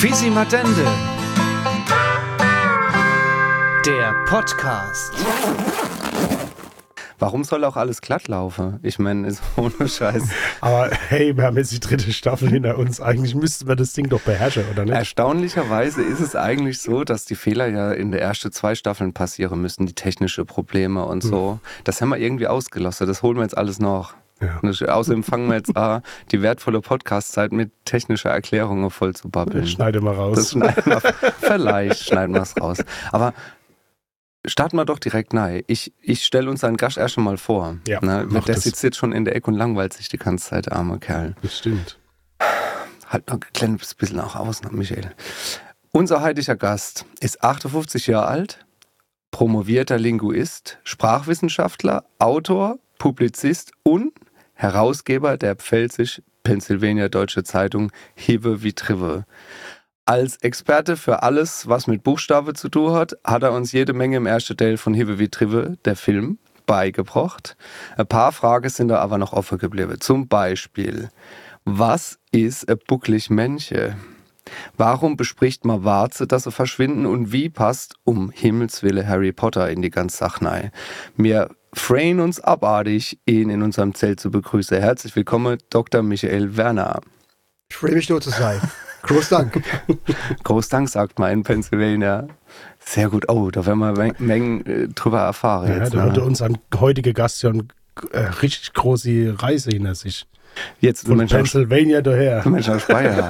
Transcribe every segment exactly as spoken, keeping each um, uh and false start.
Quisimadende, der Podcast. Warum soll auch alles glatt laufen? Ich meine, ist ohne Scheiß. Aber hey, wir haben jetzt die dritte Staffel hinter uns. Eigentlich müssten wir das Ding doch beherrschen, oder nicht? Erstaunlicherweise ist es eigentlich so, dass die Fehler ja in der ersten zwei Staffeln passieren müssen, die technischen Probleme und so. Hm. Das haben wir irgendwie ausgelassen. Das holen wir jetzt alles noch. Ja. Und außerdem fangen wir jetzt an, die wertvolle Podcast-Zeit mit technischer Erklärungen voll zu babbeln. Das schneiden wir raus. Das schneiden wir, vielleicht schneiden wir es raus. Aber starten wir doch direkt rein. Ich, ich stelle uns einen Gast erst mal vor. Ja, ne? Der das. sitzt jetzt schon in der Ecke und langweilt sich die ganze Zeit, der arme Kerl. Das stimmt. Halt noch ein kleines bisschen auch aus, ne, Michael. Unser heutiger Gast ist achtundfünfzig Jahre alt, promovierter Linguist, Sprachwissenschaftler, Autor, Publizist und Herausgeber der Pfälzisch-Pennsylvania Deutsche Zeitung Hive wie Trive. Als Experte für alles, was mit Buchstabe zu tun hat, hat er uns jede Menge im ersten Teil von Hive wie Trive, der Film, beigebracht. Ein paar Fragen sind da aber noch offen geblieben. Zum Beispiel, was ist ein bucklig Männchen? Warum bespricht man Warze, dass sie verschwinden? Und wie passt um Himmels Willen Harry Potter in die ganze Sache rein? Wir freuen uns abartig, ihn in unserem Zelt zu begrüßen. Herzlich willkommen, Doktor Michael Werner. Ich freue mich, dort zu sein. Groß Dank. Groß Dank, sagt man in Pennsylvania. Sehr gut. Oh, da werden wir Mengen äh, drüber erfahren. Ja, jetzt, da ne? hatte unser heutiger Gast ja eine äh, richtig große Reise hinter sich. Jetzt von Pennsylvania daher. Mensch aus Speyer.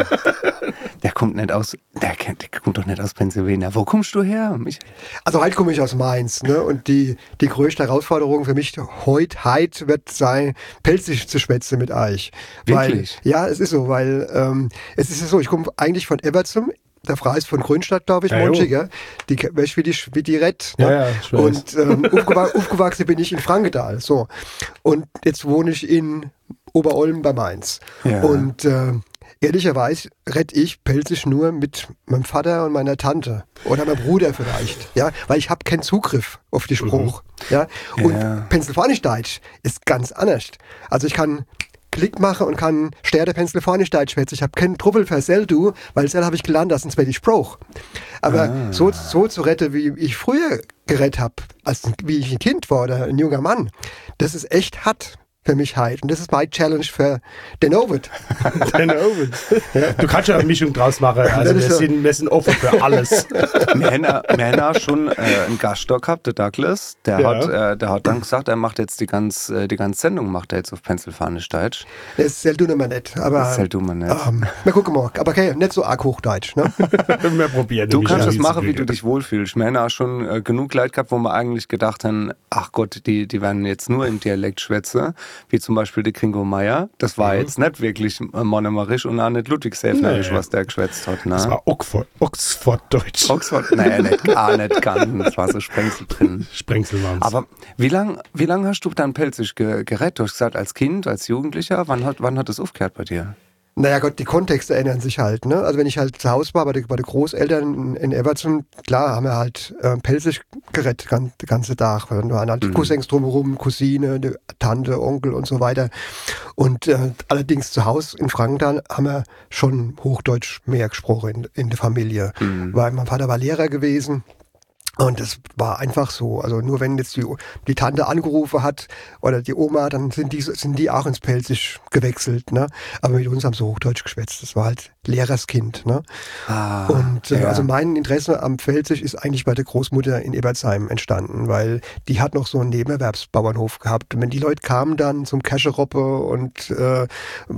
Der kommt nicht aus, der, der kommt doch nicht aus Pennsylvania. Wo kommst du her, Michael? Also heute komme ich aus Mainz, ne? Und die, die größte Herausforderung für mich heute, heute wird sein, pelzig zu schwätzen mit euch. Wirklich? Weil, ja, es ist so, weil ähm, es ist so, ich komme eigentlich von Evertsum. Der Frau ist von Grünstadt, glaube ich, ja, Monchiger. Die weißt wie die, wie die Rett. Ne? Ja, ja, ich weiß. Und ähm, aufgew- aufgewachsen bin ich in Frankenthal. So. Und jetzt wohne ich in Oberolm bei Mainz. Ja. Und äh, ehrlicherweise rette ich pelzig nur mit meinem Vater und meiner Tante. Oder meinem Bruder vielleicht. Ja? Weil ich habe keinen Zugriff auf die Spruch. Mhm. Ja? Und ja. Pennsylvanisch Deutsch ist ganz anders. Also ich kann Klick machen und kann Sterne Pennsylvanisch Deutsch schwätzen. Ich habe keinen Truffel für Sel, du, weil Sel habe ich gelernt, das ist ein zweiter Spruch. Aber ah. so, so zu retten, wie ich früher gerettet habe, als wie ich ein Kind war oder ein junger Mann, das ist echt hart für mich halt. Und das ist meine Challenge für den Ovid. Den Ovid. Ja, du kannst ja eine Mischung draus machen. Also wir so. sind, wir sind offen für alles. Wir haben schon äh, einen Gaststock gehabt, der Douglas. Der, ja. hat, äh, der hat dann gesagt, er macht jetzt die ganze, die ganze Sendung macht er jetzt auf Pennsylvanisch Deutsch. Das zählt du nicht nicht. Aber, das zählt du mal nicht. Ähm, wir gucken mal. Aber okay, nicht so arg Hochdeutsch. Ne? Wir probieren. Du kannst das machen, wie du dich wohlfühlst. Wir haben auch schon äh, genug Leute gehabt, wo wir eigentlich gedacht haben, ach Gott, die, die werden jetzt nur im Dialekt schwätzen. Wie zum Beispiel der Kringo Meier. Das war mhm. jetzt nicht wirklich Monomerisch und auch nicht Ludwigshäfnerisch, nee. was der geschwätzt hat. Ne? Das war Oxford, Oxford-Deutsch. Oxford? Naja, nicht, gar nicht ganz. Das war so Sprengsel drin. Sprengsel waren es. Aber wie lange wie lang hast du dann pelzig ge- gerettet? Du hast gesagt, als Kind, als Jugendlicher. Wann hat, wann hat das aufgehört bei dir? Naja Gott, die Kontexte ändern sich halt. Ne? Also wenn ich halt zu Hause war bei den bei Großeltern in, in Evertsum, klar haben wir halt äh, pelzig gerettet den ganzen Tag. Da waren halt mhm. Cousins drumherum, Cousine, Tante, Onkel und so weiter. Und äh, allerdings zu Hause in Frankenthal haben wir schon Hochdeutsch mehr gesprochen in, in der Familie. Mhm. Weil mein Vater war Lehrer gewesen. Und das war einfach so. Also nur wenn jetzt die, die Tante angerufen hat oder die Oma, dann sind die, sind die auch ins Pelzig gewechselt. Ne? Aber mit uns haben sie Hochdeutsch geschwätzt. Das war halt Lehrerskind. Ne? Ah, und äh, ja. also mein Interesse am Pfälzisch ist eigentlich bei der Großmutter in Ebertsheim entstanden, weil die hat noch so einen Nebenerwerbsbauernhof gehabt. Und wenn die Leute kamen dann zum Käscheroppe und äh,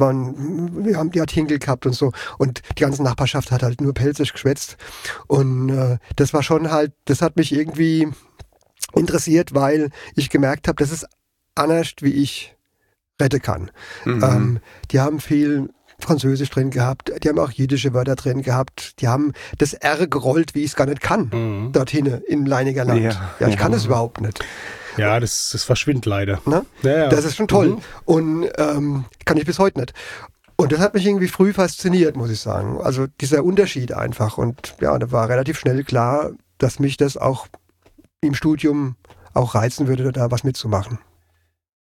waren, wir haben, die hat Hinkel gehabt und so. Und die ganze Nachbarschaft hat halt nur Pelzig geschwätzt. Und äh, das war schon halt, das hat mich irgendwie interessiert, weil ich gemerkt habe, das ist anders, wie ich retten kann. Mhm. Ähm, die haben viel Französisch drin gehabt, die haben auch jiddische Wörter drin gehabt, die haben das R gerollt, wie ich es gar nicht kann, mhm. dorthin im Leiniger Land. Ja, ja ich ja. kann das überhaupt nicht. Ja, das, das verschwindet leider. Ne? Ja, ja. Das ist schon toll. Mhm. Und ähm, kann ich bis heute nicht. Und das hat mich irgendwie früh fasziniert, muss ich sagen. Also dieser Unterschied einfach. Und ja, da war relativ schnell klar, dass mich das auch im Studium auch reizen würde, da was mitzumachen.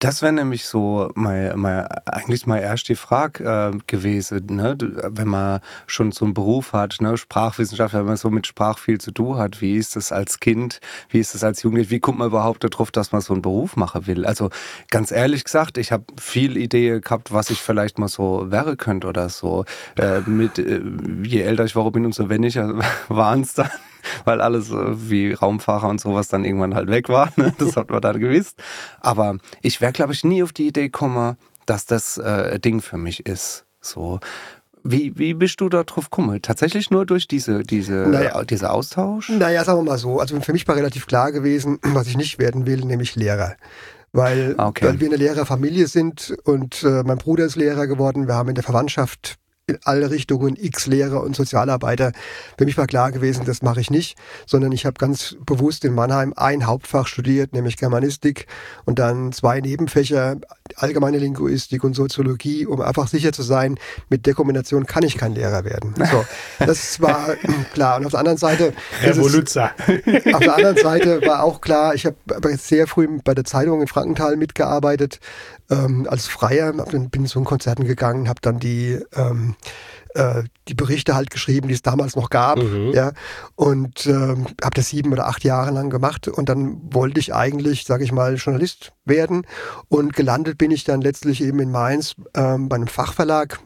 Das wäre nämlich so mein, mein, eigentlich mal erst die Frage äh, gewesen, ne? Wenn man schon so einen Beruf hat, ne? Sprachwissenschaft, wenn man so mit Sprach viel zu tun hat, wie ist das als Kind, wie ist das als Jugendlicher, wie kommt man überhaupt darauf, dass man so einen Beruf machen will? Also ganz ehrlich gesagt, ich habe viel Ideen gehabt, was ich vielleicht mal so wäre könnte oder so. Äh, mit, äh, je älter ich war, bin, umso weniger waren es dann. Weil alles äh, wie Raumfahrer und sowas dann irgendwann halt weg war. Ne? Das hat man dann gewusst. Aber ich wäre, glaube ich, nie auf die Idee gekommen, dass das äh, ein Ding für mich ist. So. Wie, wie bist du da drauf gekommen? Tatsächlich nur durch diese, diese, naja. äh, diese Austausch? Naja, sagen wir mal so. Also für mich war relativ klar gewesen, was ich nicht werden will, nämlich Lehrer. Weil, okay. weil wir eine Lehrerfamilie sind und äh, mein Bruder ist Lehrer geworden. Wir haben in der Verwandtschaft in alle Richtungen x Lehrer und Sozialarbeiter. Für mich war klar gewesen, das mache ich nicht, sondern ich habe ganz bewusst in Mannheim ein Hauptfach studiert, nämlich Germanistik und dann zwei Nebenfächer, allgemeine Linguistik und Soziologie, um einfach sicher zu sein, mit der Kombination kann ich kein Lehrer werden. So, das war klar. Und auf der anderen Seite, Revoluzer. Auf der anderen Seite war auch klar, ich habe sehr früh bei der Zeitung in Frankenthal mitgearbeitet, ähm, als Freier, bin zu den Konzerten gegangen, habe dann die ähm, äh, die Berichte halt geschrieben, die es damals noch gab, Mhm. ja, und ähm, habe das sieben oder acht Jahre lang gemacht und dann wollte ich eigentlich, sage ich mal, Journalist werden und gelandet bin ich dann letztlich eben in Mainz ähm, bei einem Fachverlag.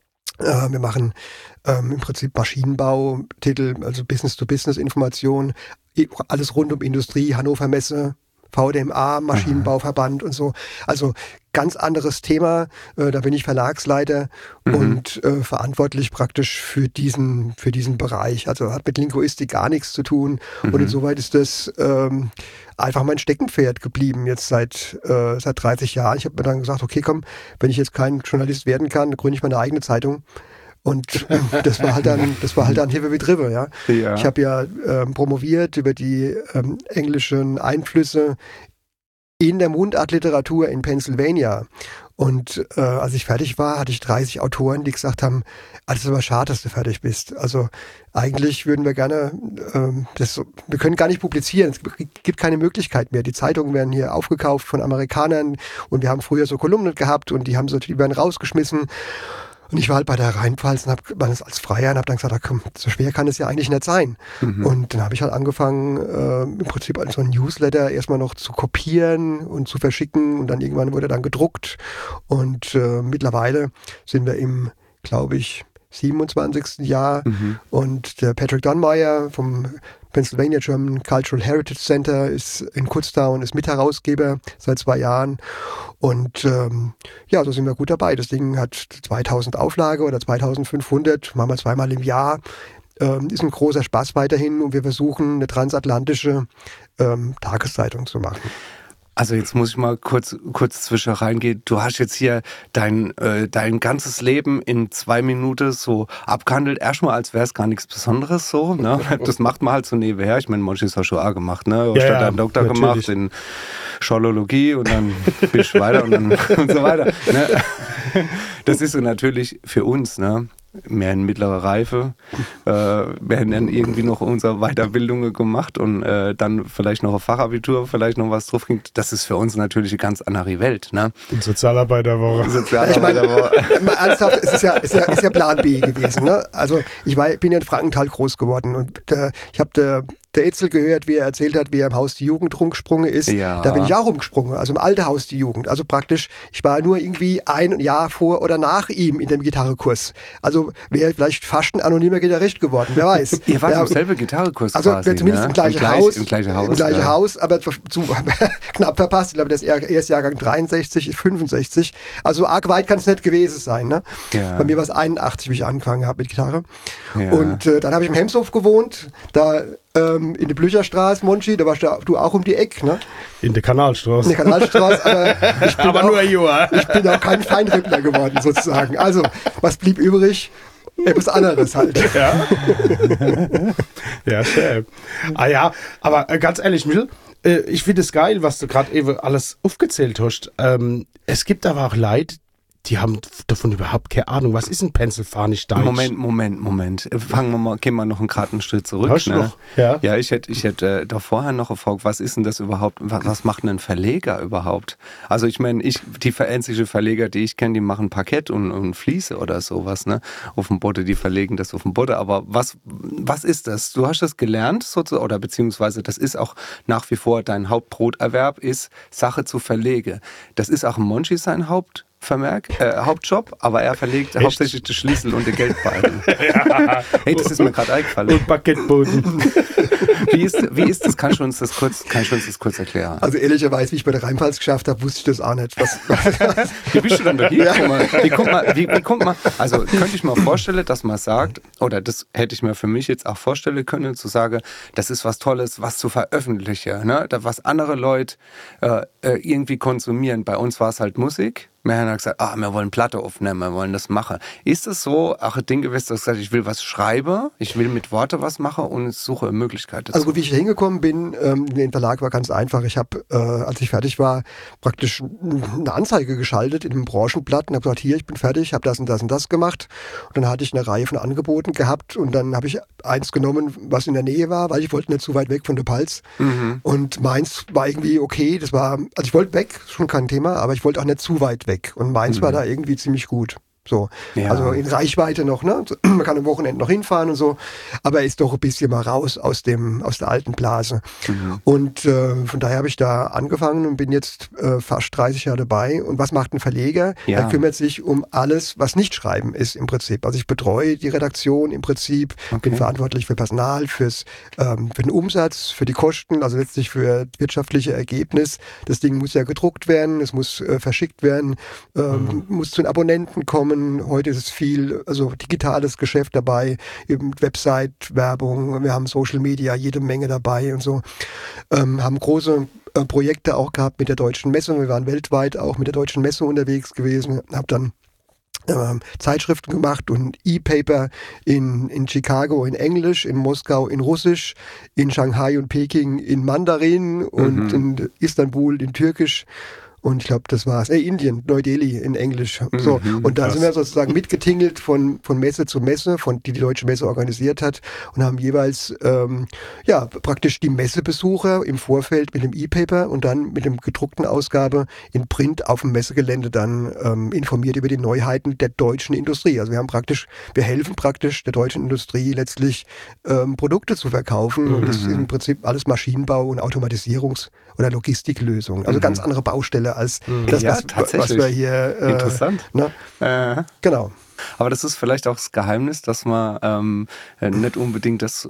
Äh, wir machen ähm, im Prinzip Maschinenbau, Titel, also Business-to-Business-Information, alles rund um Industrie, Hannover Messe, V D M A, Maschinenbauverband und so. Also ganz anderes Thema. Äh, da bin ich Verlagsleiter mhm. und äh, verantwortlich praktisch für diesen für diesen Bereich. Also hat mit Linguistik gar nichts zu tun. Mhm. Und insoweit ist das ähm, einfach mein Steckenpferd geblieben jetzt seit äh, seit dreißig Jahren. Ich habe mir dann gesagt, okay, komm, wenn ich jetzt kein Journalist werden kann, gründe ich meine eigene Zeitung. Und äh, das war halt dann, das war halt dann Hive with Rive, ja. ja. Ich habe ja ähm, promoviert über die ähm, englischen Einflüsse in der Mundartliteratur in Pennsylvania. Und äh, als ich fertig war, hatte ich dreißig Autoren, die gesagt haben, ah, das ist aber schade, dass du fertig bist. Also eigentlich würden wir gerne, ähm, das, wir können gar nicht publizieren, es gibt keine Möglichkeit mehr. Die Zeitungen werden hier aufgekauft von Amerikanern und wir haben früher so Kolumnen gehabt und die haben so, die werden rausgeschmissen. Und ich war halt bei der Rheinpfalz und habe als Freier und habe dann gesagt, komm, so schwer kann es ja eigentlich nicht sein. Mhm. Und dann habe ich halt angefangen, äh, im Prinzip so ein Newsletter erstmal noch zu kopieren und zu verschicken und dann irgendwann wurde dann gedruckt. Und äh, mittlerweile sind wir im, glaube ich, siebenundzwanzigsten Jahr mhm. und der Patrick Dunmeyer vom Pennsylvania German Cultural Heritage Center ist in Kutztown, ist Mitherausgeber seit zwei Jahren und ähm, ja, so sind wir gut dabei. Das Ding hat zweitausend Auflage oder zweitausendfünfhundert, machen wir zweimal im Jahr. Ähm, ist ein großer Spaß weiterhin und wir versuchen eine transatlantische ähm, Tageszeitung zu machen. Also jetzt muss ich mal kurz kurz zwischen reingehen. Du hast jetzt hier dein äh, dein ganzes Leben in zwei Minuten so abgehandelt. Erstmal, als wäre es gar nichts Besonderes so. Ne? Das macht man halt so nebenher. Ich meine, manche ist auch schon auch gemacht. Ne? Ja, ja, ja, einen Doktor natürlich. gemacht in Scholologie und dann bist du weiter und dann und so weiter. Ne? Das ist so natürlich für uns, ne? Mehr in mittlerer Reife. Äh, wir haben dann irgendwie noch unsere Weiterbildungen gemacht und äh, dann vielleicht noch ein Fachabitur, vielleicht noch was drauf ging. Das ist für uns natürlich eine ganz andere Welt. Ne? Und Sozialarbeiterwoche. Sozialarbeiterwoche. Ich meine, ernsthaft, es ist ja, ist, ja, ist ja Plan B gewesen. Ne? Also ich war, bin ja in Frankenthal groß geworden und äh, ich habe der der Etzel gehört, wie er erzählt hat, wie er im Haus die Jugend rumgesprungen ist. Ja. Da bin ich auch rumgesprungen, also im alten Haus die Jugend. Also praktisch, ich war nur irgendwie ein Jahr vor oder nach ihm in dem Gitarrekurs. Also wäre vielleicht fast ein anonymer Gitarrist geworden, wer weiß. Ihr wart ja, im selben Gitarrekurs also quasi, zumindest ne? im gleichen Im gleich, Haus. Im gleichen Haus, Im gleichen ja. Haus, aber zu, knapp verpasst. Ich glaube, das ist erst Jahrgang dreiundsechzig, fünfundsechzig. Also arg weit kann es nicht gewesen sein. Ne? Ja. Bei mir war es einundachtzig, wie ich angefangen habe mit Gitarre. Ja. Und äh, dann habe ich im Hemshof gewohnt, da ähm, in der Blücherstraße, Monchi, da warst du auch um die Ecke, ne? In der Kanalstraße. In der Kanalstraße, aber ich bin, aber auch, nur ein Jahr. Ich bin auch kein Feinrippler geworden, sozusagen. Also, was blieb übrig? Etwas anderes halt. Ja, ja, schön. Ah ja, aber äh, ganz ehrlich, Michel, äh, ich finde es geil, was du gerade eben alles aufgezählt hast. Ähm, es gibt aber auch Leute, die haben davon überhaupt keine Ahnung. Was ist ein Pennsylvanisch-Deutsch? Moment, Moment, Moment. Fangen wir mal, gehen wir noch einen gerade einen Schritt zurück. Hast du Ne? noch? Ja. Ja, ich hätte ich hätte äh, da vorher noch gefragt, was ist denn das überhaupt, was, was macht denn ein Verleger überhaupt? Also ich meine, ich, die einzigen Verleger, die ich kenne, die machen Parkett und, und Fliese oder sowas, ne? Auf dem Boden, die verlegen das auf dem Boden. Aber was, was ist das? Du hast das gelernt, sozusagen, oder beziehungsweise das ist auch nach wie vor dein Hauptbroterwerb, ist Sache zu verlegen. Das ist auch Monchi sein Haupt Vermerk, äh, Hauptjob, aber er verlegt Echt? hauptsächlich den Schlüssel und den Geldbeutel. Ja. Hey, das ist mir gerade eingefallen. Und Baguetteboden. Wie ist, wie ist das? Kannst du uns das kurz, kannst du uns das kurz erklären? Also ehrlicherweise, wie ich bei der Rheinpfalz geschafft habe, wusste ich das auch nicht. Was, Wie bist du dann da hier? Guck mal, wie, guck mal, wie, wie kommt man, also könnte ich mir vorstellen, dass man sagt, oder das hätte ich mir für mich jetzt auch vorstellen können, zu sagen, das ist was Tolles, was zu veröffentlichen, ne? Da, was andere Leute äh, irgendwie konsumieren. Bei uns war es halt Musik. Wir haben gesagt, ah, wir wollen Platte aufnehmen, wir wollen das machen. Ist es so, auch ein Ding gewesen, dass du gesagt hast, ich will was schreiben, ich will mit Worten was machen und ich suche eine Möglichkeit dazu? Also gut, wie ich da hingekommen bin, ähm, in den Verlag war ganz einfach. Ich habe, äh, als ich fertig war, praktisch eine Anzeige geschaltet in einem Branchenblatt und habe gesagt, hier, ich bin fertig, habe das und das und das gemacht. Und dann hatte ich eine Reihe von Angeboten gehabt und dann habe ich eins genommen, was in der Nähe war, weil ich wollte nicht zu weit weg von der Palz. Mhm. Und meins war irgendwie okay, das war, also ich wollte weg, schon kein Thema, aber ich wollte auch nicht zu weit weg. Und meins Mhm. war da irgendwie ziemlich gut. So, Ja. also in Reichweite noch, ne? Man kann am Wochenende noch hinfahren und so, aber er ist doch ein bisschen mal raus aus dem, aus der alten Blase. Mhm. Und äh, von daher habe ich da angefangen und bin jetzt äh, fast dreißig Jahre dabei. Und was macht ein Verleger? Ja. Er kümmert sich um alles, was nicht schreiben ist im Prinzip. Also ich betreue die Redaktion im Prinzip, Okay. bin verantwortlich für Personal, fürs, ähm, für den Umsatz, für die Kosten, also letztlich für das wirtschaftliche Ergebnis. Das Ding muss ja gedruckt werden, es muss äh, verschickt werden, ähm, muss zu den Abonnenten kommen. Heute ist es viel, also digitales Geschäft dabei, eben Website, Werbung, wir haben Social Media, jede Menge dabei und so. Ähm, haben große äh, Projekte auch gehabt mit der Deutschen Messe. Wir waren weltweit auch mit der Deutschen Messe unterwegs gewesen, habe dann ähm, Zeitschriften gemacht und E-Paper in, in Chicago in Englisch, in Moskau in Russisch, in Shanghai und Peking in Mandarin und Mhm. in Istanbul in Türkisch. Und ich glaube, das war's. Äh, Indien, Neu-Delhi in Englisch. So. Mhm, Und da krass. sind wir sozusagen mitgetingelt von, von Messe zu Messe, von, die die Deutsche Messe organisiert hat und haben jeweils ähm, ja, praktisch die Messebesucher im Vorfeld mit dem E-Paper und dann mit dem gedruckten Ausgabe in Print auf dem Messegelände dann ähm, informiert über die Neuheiten der deutschen Industrie. Also wir haben praktisch, wir helfen praktisch der deutschen Industrie letztlich ähm, Produkte zu verkaufen und das ist im Prinzip alles Maschinenbau und Automatisierungs- oder Logistiklösungen. Also ganz andere Baustelle als das, Ja, was, was tatsächlich. wir hier... Äh, Interessant. Ne? Äh. Genau. Aber das ist vielleicht auch das Geheimnis, dass man ähm, nicht unbedingt das, äh,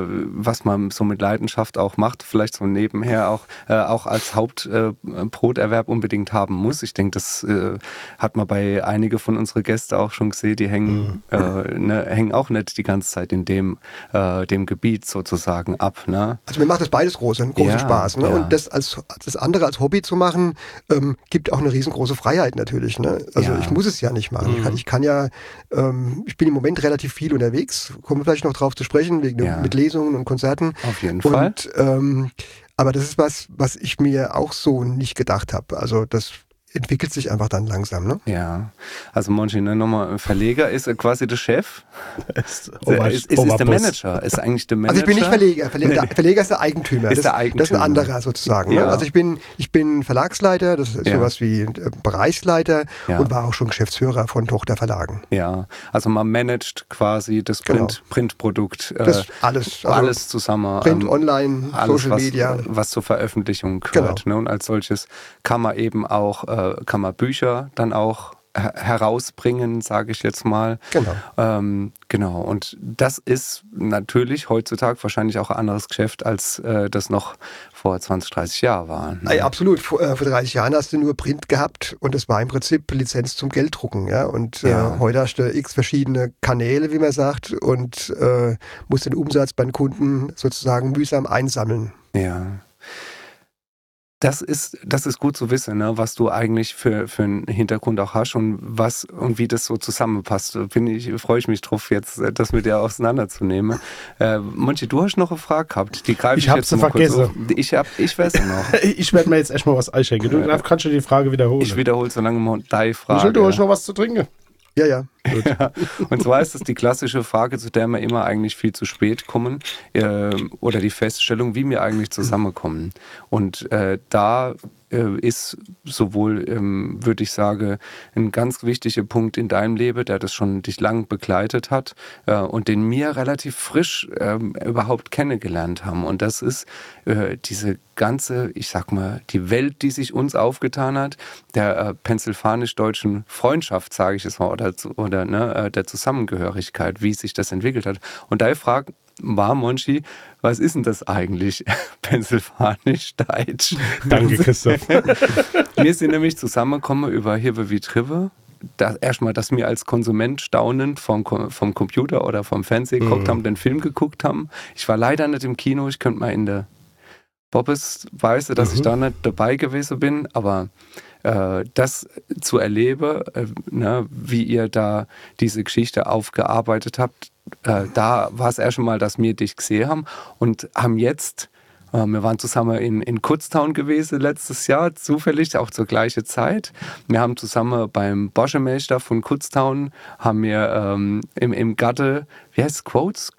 was man so mit Leidenschaft auch macht, vielleicht so nebenher auch, äh, auch als Hauptbroterwerb äh, unbedingt haben muss. Ich denke, das äh, hat man bei einigen von unseren Gästen auch schon gesehen, die hängen, mhm. äh, ne, hängen auch nicht die ganze Zeit in dem, äh, dem Gebiet sozusagen ab. Ne? Also mir macht das beides groß, einen großen Ja, Spaß. Ne? ja. Und das als das andere als Hobby zu machen, ähm, gibt auch eine riesengroße Freiheit natürlich. Ne? Also Ja. ich muss es ja nicht machen. Mhm. Ich, kann, ich kann ja, ähm, ich bin im Moment relativ viel unterwegs, kommen wir vielleicht noch drauf zu sprechen, wegen Ja. mit Lesungen und Konzerten. Auf jeden Fall. Und ähm, aber das ist was, was ich mir auch so nicht gedacht habe. Also das entwickelt sich einfach dann langsam. Ne? Ja, also Monchi, ne, nochmal, Verleger ist äh, quasi der Chef. Ist, Der ist, ist, ist der Manager, ist eigentlich der Manager. Also ich bin nicht Verleger. Verleger, Nee. der Verleger ist der Eigentümer. Ist das, der Eigentümer. das ist ein anderer sozusagen. Ja. Ne? Also ich bin, ich bin Verlagsleiter, das ist Ja. sowas wie äh, Bereichsleiter Ja. und war auch schon Geschäftsführer von Tochterverlagen. Ja, also man managt quasi das Genau. Print, Printprodukt, äh, Das alles. Also alles zusammen. Print, ähm, online, alles, Social was, Media. was zur Veröffentlichung gehört. Genau. Ne? Und als solches kann man eben auch, äh, kann man Bücher dann auch her- herausbringen, sage ich jetzt mal. Genau. Ähm, genau. Und das ist natürlich heutzutage wahrscheinlich auch ein anderes Geschäft, als äh, das noch vor zwanzig, dreißig Jahren war. Ne? Ey, absolut. Vor, äh, vor dreißig Jahren hast du nur Print gehabt und das war im Prinzip Lizenz zum Gelddrucken. Ja? Und äh, Ja. heute hast du x verschiedene Kanäle, wie man sagt, und äh, musst den Umsatz beim Kunden sozusagen mühsam einsammeln. Ja. Das ist, das ist gut zu wissen, ne, was du eigentlich für, für einen Hintergrund auch hast und was und wie das so zusammenpasst. Finde ich, freue ich mich drauf, jetzt das mit dir auseinanderzunehmen. Äh, Monchi, du hast noch eine Frage gehabt. Die greife ich, ich jetzt mal vergessen. kurz auf. Ich, hab, ich weiß es noch. Ich werde mir jetzt erstmal was einschenken. Du Ja. kannst du die Frage wiederholen. Ich wiederhole so lange mal deine Frage. Michel, du hast noch was zu trinken? Ja, ja. Ja. Und zwar ist das die klassische Frage, zu der wir immer eigentlich viel zu spät kommen, äh, oder die Feststellung, wie wir eigentlich zusammenkommen. Und äh, da äh, ist sowohl, ähm, würde ich sagen, ein ganz wichtiger Punkt in deinem Leben, der das schon dich lang begleitet hat äh, und den wir relativ frisch äh, überhaupt kennengelernt haben. Und das ist äh, diese ganze, ich sag mal, die Welt, die sich uns aufgetan hat, der äh, pennsylvanisch-deutschen Freundschaft, sage ich es mal, oder, oder ne, äh, der Zusammengehörigkeit, wie sich das entwickelt hat. Und da fragt war, Monchi, was ist denn das eigentlich? Pennsylvanisch-Deutsch. Danke, Christoph. Wir sind nämlich zusammengekommen über Hirve wie Trive. Da, erstmal, dass wir als Konsument staunend vom, vom Computer oder vom Fernsehen geguckt Mhm. haben, den Film geguckt haben. Ich war leider nicht im Kino, ich könnte mal in der Bobbes weiße, dass Mhm. ich da nicht dabei gewesen bin, aber äh, das zu erleben, äh, ne, wie ihr da diese Geschichte aufgearbeitet habt, äh, da war es erst mal, dass wir dich gesehen haben und haben jetzt, äh, wir waren zusammen in, in Kutztown gewesen letztes Jahr, zufällig, auch zur gleichen Zeit. Wir haben zusammen beim Boschemeister von Kutztown, haben wir ähm, im, im Gatte, wie heißt es, Quotes?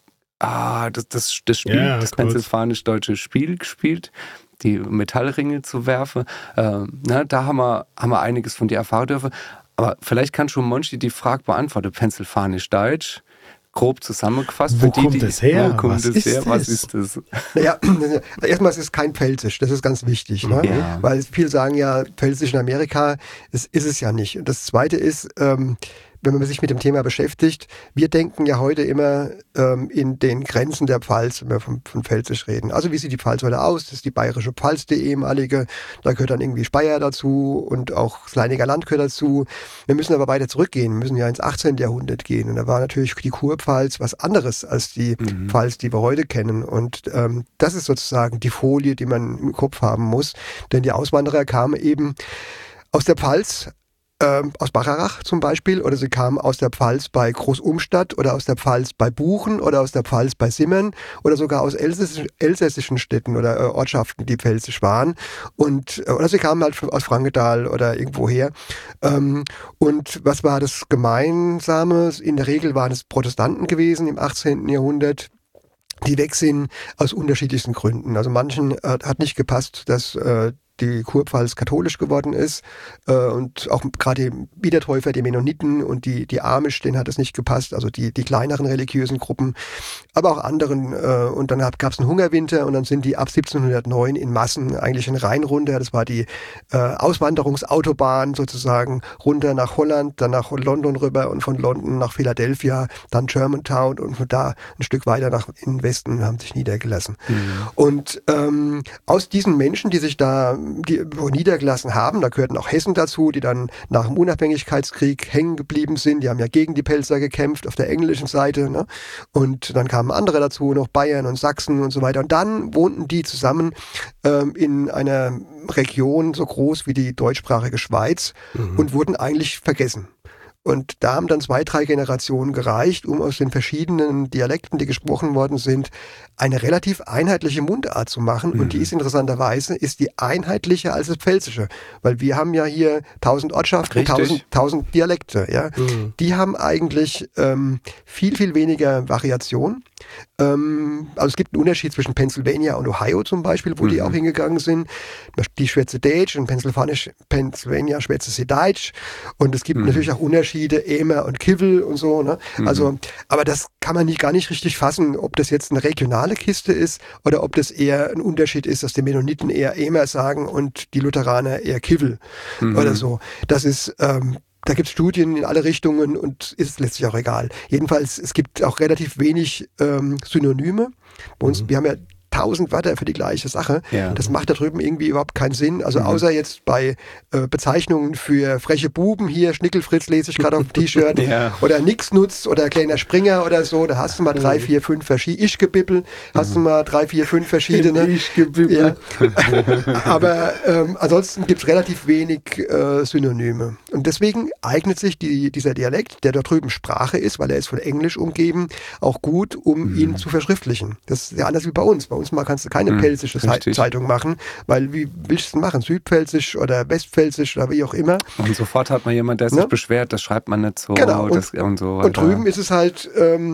Ah, das, das, das Spiel, Ja, das Quotes. pennsylvanisch-deutsche Spiel gespielt, die Metallringe zu werfen. Ähm, ne, da haben wir, haben wir einiges von dir erfahren dürfen. Aber vielleicht kann schon Monchi die Frage beantworten. Pennsylvanisch-Deutsch, grob zusammengefasst. Wo für die, kommt die, es her? Wo kommt Was es ist her? Was das? ist das? Naja, erstmal ist es kein Pfälzisch, das ist ganz wichtig, ne? Ja. Weil viele sagen ja, Pfälzisch in Amerika, das ist es ja nicht. Und das Zweite ist, ähm, wenn man sich mit dem Thema beschäftigt, wir denken ja heute immer ähm, in den Grenzen der Pfalz, wenn wir von, von Pfälzisch reden. Also wie sieht die Pfalz heute aus? Das ist die bayerische Pfalz, die ehemalige. Da gehört dann irgendwie Speyer dazu und auch das Leininger Land gehört dazu. Wir müssen aber weiter zurückgehen. Wir müssen ja ins achtzehnten. Jahrhundert gehen. Und da war natürlich die Kurpfalz was anderes als die Mhm. Pfalz, die wir heute kennen. Und ähm, das ist sozusagen die Folie, die man im Kopf haben muss. Denn die Auswanderer kamen eben aus der Pfalz, ähm, aus Bacharach zum Beispiel, oder sie kamen aus der Pfalz bei Großumstadt oder aus der Pfalz bei Buchen oder aus der Pfalz bei Simmern oder sogar aus elsässischen, elsässischen Städten oder äh, Ortschaften, die pfälzisch waren. Und, äh, oder sie kamen halt aus Frankenthal oder irgendwoher. Ähm, und was war das Gemeinsame? In der Regel waren es Protestanten gewesen im achtzehnten. Jahrhundert, die weg sind aus unterschiedlichsten Gründen. Also manchen äh, hat nicht gepasst, dass äh, die Kurpfalz katholisch geworden ist äh, und auch gerade die Wiedertäufer, die Mennoniten und die, die Amish, denen hat es nicht gepasst, also die, die kleineren religiösen Gruppen, aber auch anderen. Äh, und dann gab es einen Hungerwinter und dann sind die ab siebzehnhundertneun in Massen eigentlich in Rhein runter. Das war die äh, Auswanderungsautobahn sozusagen runter nach Holland, dann nach London rüber und von London nach Philadelphia, dann Germantown und von da ein Stück weiter nach in den Westen haben sich niedergelassen. Mhm. Und ähm, aus diesen Menschen, die sich da die niedergelassen haben, da gehörten auch Hessen dazu, die dann nach dem Unabhängigkeitskrieg hängen geblieben sind. Die haben ja gegen die Pelzer gekämpft auf der englischen Seite. Ne? Und dann kamen andere dazu, noch Bayern und Sachsen und so weiter. Und dann wohnten die zusammen ähm, in einer Region so groß wie die deutschsprachige Schweiz Mhm. und wurden eigentlich vergessen. Und da haben dann zwei, drei Generationen gereicht, um aus den verschiedenen Dialekten, die gesprochen worden sind, eine relativ einheitliche Mundart zu machen. Und die ist interessanterweise, ist die einheitlicher als das Pfälzische. Weil wir haben ja hier tausend Ortschaften, Richtig. tausend, tausend Dialekte. Ja? Mhm. Die haben eigentlich ähm, viel, viel weniger Variation. Ähm, also es gibt einen Unterschied zwischen Pennsylvania und Ohio zum Beispiel, wo die Mhm. auch hingegangen sind. Die schwätze Deutsch und Pennsylvanisch, Pennsylvania schwätze sie Deutsch. Und es gibt Mhm. natürlich auch Unterschiede, Emer und Kivel und so. Ne? Mhm. Also, aber das kann man nicht, gar nicht richtig fassen, ob das jetzt eine regionale Kiste ist oder ob das eher ein Unterschied ist, dass die Mennoniten eher Emer sagen und die Lutheraner eher Kivel Mhm. oder so. Das ist ähm, da gibt es Studien in alle Richtungen und ist letztlich auch egal. Jedenfalls, es gibt auch relativ wenig ähm, Synonyme. Bei uns, Mhm. wir haben ja tausend Wörter für die gleiche Sache. Ja. Das macht da drüben irgendwie überhaupt keinen Sinn. Also Mhm. außer jetzt bei äh, Bezeichnungen für freche Buben, hier Schnickelfritz lese ich gerade auf dem T-Shirt, Ja. oder Nixnutz oder kleiner Springer oder so, da hast du mal drei, vier, fünf verschiedene, Ich-Gebibbel, hast du mal drei, vier, fünf verschiedene. Ich-Gebibbel. Ja. Aber ähm, ansonsten gibt es relativ wenig äh, Synonyme. Und deswegen eignet sich die, dieser Dialekt, der da drüben Sprache ist, weil er ist von Englisch umgeben, auch gut, um Mhm. ihn zu verschriftlichen. Das ist ja anders wie bei uns. Bei uns mal kannst du keine Mhm, pelzische Zei- richtig. Zeitung machen, weil wie willst du es denn machen? Südpfälzisch oder Westpfälzisch oder wie auch immer. Und sofort hat man jemand, der sich Ne? beschwert, das schreibt man nicht so. Genau. Und- das, und so Und weiter. drüben ist es halt ähm,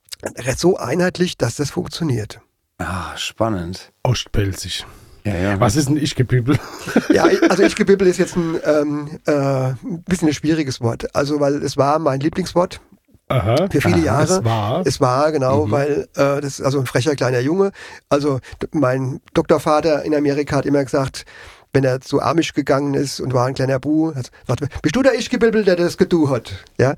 so einheitlich, dass das funktioniert. Ah, spannend. Ostpelzig. Ja, ja. Was ist ein Ich-Gebibbel? Ja, also Ich-Gebibbel ist jetzt ein ähm, äh, ein bisschen ein schwieriges Wort. Also, weil es war mein Lieblingswort Aha. für viele Aha, Jahre. Es war. Es war, genau, Mhm. weil äh, das ist also ein frecher kleiner Junge. Also d- mein Doktorvater in Amerika hat immer gesagt, wenn er zu Amish gegangen ist und war ein kleiner Bu, hat gesagt, bist du der Ich-Gebibbel, der das Gedu hat? Ja.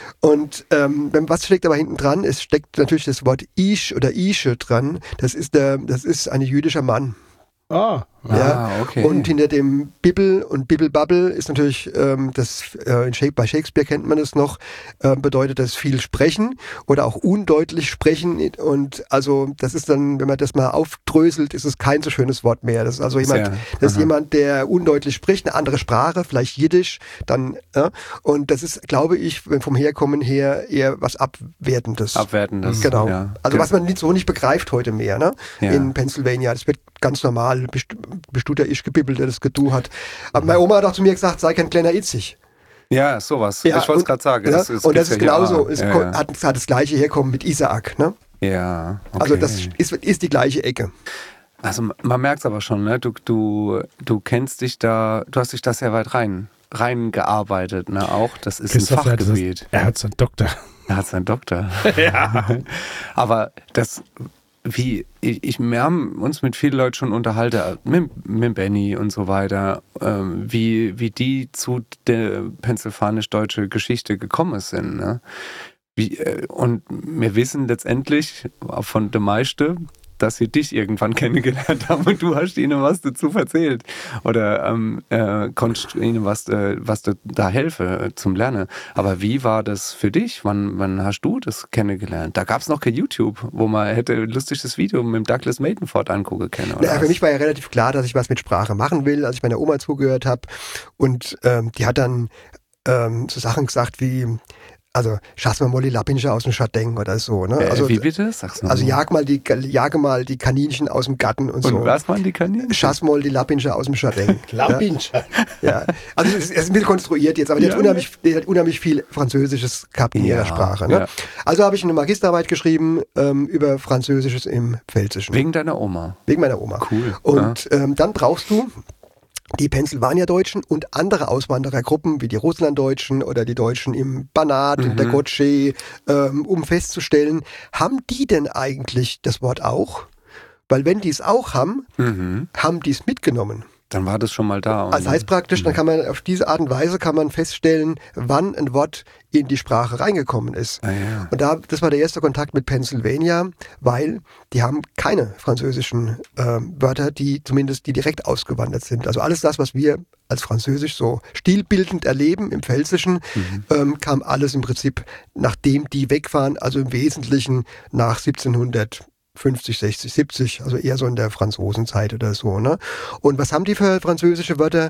Und ähm, wenn- was steckt aber hinten dran? Es steckt natürlich das Wort Ish oder Ische dran. Das ist der, das ist ein jüdischer Mann. Ah. Ja. Ah, okay. Und hinter dem Bibbel und Bibbel-Babbel ist natürlich, ähm, das, äh, in Shake- bei Shakespeare kennt man es noch, äh, bedeutet das viel sprechen oder auch undeutlich sprechen. Und also das ist dann, wenn man das mal aufdröselt, ist es kein so schönes Wort mehr. Das ist also jemand, Sehr, das ist aha. jemand, der undeutlich spricht, eine andere Sprache, vielleicht Jiddisch, dann, ja. Und das ist, glaube ich, vom Herkommen her eher was Abwertendes. Abwertendes. Genau. Ja. Also was man nicht, so nicht begreift heute mehr, ne? Ja. In Pennsylvania. Das wird ganz normal. Bist, bist du der Ich-Gebibbel, der das Gedu hat. Aber meine Oma hat auch zu mir gesagt, sei kein kleiner Itzig. Ja, sowas. Ja, ich wollte es und- gerade sagen. Ja? Das ist, und das gibt's ist ja hier genauso. auch. Es ja, ko- ja. Hat, hat das gleiche Herkommen mit Isaak. Ne? Ja, okay. Also das ist, ist die gleiche Ecke. Also man merkt es aber schon, ne? Du, du, du kennst dich da, du hast dich da sehr weit rein, reingearbeitet, ne? Auch, das ist Christoph ein hat Fachgebiet. das- Er hat seinen Doktor. Er hat seinen Doktor. Ja. Aber das, wie, ich, ich, wir haben uns mit vielen Leuten schon unterhalten, mit, mit Benny und so weiter, ähm, wie, wie die zu der pennsylvanisch-deutsche Geschichte gekommen sind, ne? Wie, äh, und wir wissen letztendlich von der meiste, dass sie dich irgendwann kennengelernt haben und du hast ihnen was dazu erzählt oder ähm, äh, konntest ihnen was, äh, was da, da helfen äh, zum Lernen. Aber wie war das für dich? Wann, wann hast du das kennengelernt? Da gab es noch kein YouTube, wo man hätte ein lustiges Video mit dem Douglas Maidenford angucken können. Oder Ja, für was? mich war ja relativ klar, dass ich was mit Sprache machen will, als ich meiner Oma zugehört habe. Und ähm, die hat dann ähm, so Sachen gesagt wie, also schaß mal die Lappinsche aus dem Schadeng oder so. Ne? äh, Also, wie bitte? Sag's mal. also jag mal, die, jage mal die Kaninchen aus dem Garten und, und so. was waren die Kaninchen? Schaß mal die Lappinsche aus dem Schadeng. Lappinchen. Ja, also es ist, es ist ein bisschen konstruiert jetzt, aber die, Ja, hat unheimlich, die hat unheimlich viel Französisches gehabt in Ja, ihrer Sprache. Ne? ja. Also habe ich eine Magisterarbeit geschrieben ähm, über Französisches im Pfälzischen. Wegen deiner Oma. Wegen meiner Oma. Cool. Und ähm, dann brauchst du die Pennsylvania-Deutschen und andere Auswanderergruppen, wie die Russlanddeutschen oder die Deutschen im Banat, in der Gotsche, ähm, um festzustellen, haben die denn eigentlich das Wort auch? Weil wenn die es auch haben, Mhm. haben die es mitgenommen. Dann war das schon mal da. und- Also heißt praktisch, dann kann man auf diese Art und Weise kann man feststellen, wann ein Wort in die Sprache reingekommen ist. Ah, ja. Und da, das war der erste Kontakt mit Pennsylvania, weil die haben keine französischen ähm, Wörter, die zumindest die direkt ausgewandert sind. Also alles das, was wir als Französisch so stilbildend erleben im Pfälzischen, ähm, kam alles im Prinzip, nachdem die weg waren, also im Wesentlichen nach siebzehnhundertfünfzig, sechzig, siebzig, also eher so in der Franzosenzeit oder so. Ne? Und was haben die für französische Wörter?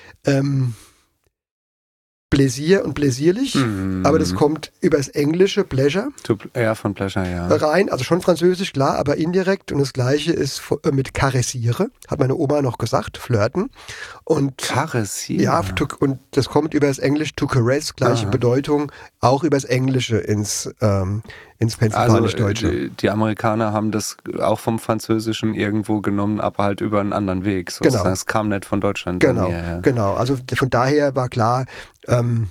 Ähm, Pläsier und pläsierlich, Mhm. aber das kommt übers Englische Pleasure To- Ja, von Pleasure, ja. rein, also schon französisch, klar, aber indirekt. Und das Gleiche ist vo- äh, mit caressiere, hat meine Oma noch gesagt, flirten. Und Caressier. ja, to, und das kommt übers Englisch to caress, gleiche Aha. Bedeutung, auch übers Englische ins, ähm, ins Also Pennsylvanisch-Deutsche. äh, die, die Amerikaner haben das auch vom Französischen irgendwo genommen, aber halt über einen anderen Weg. So, Genau. Es kam nicht von Deutschland. Genau, Dann hierher. genau. Also von daher war klar, ähm,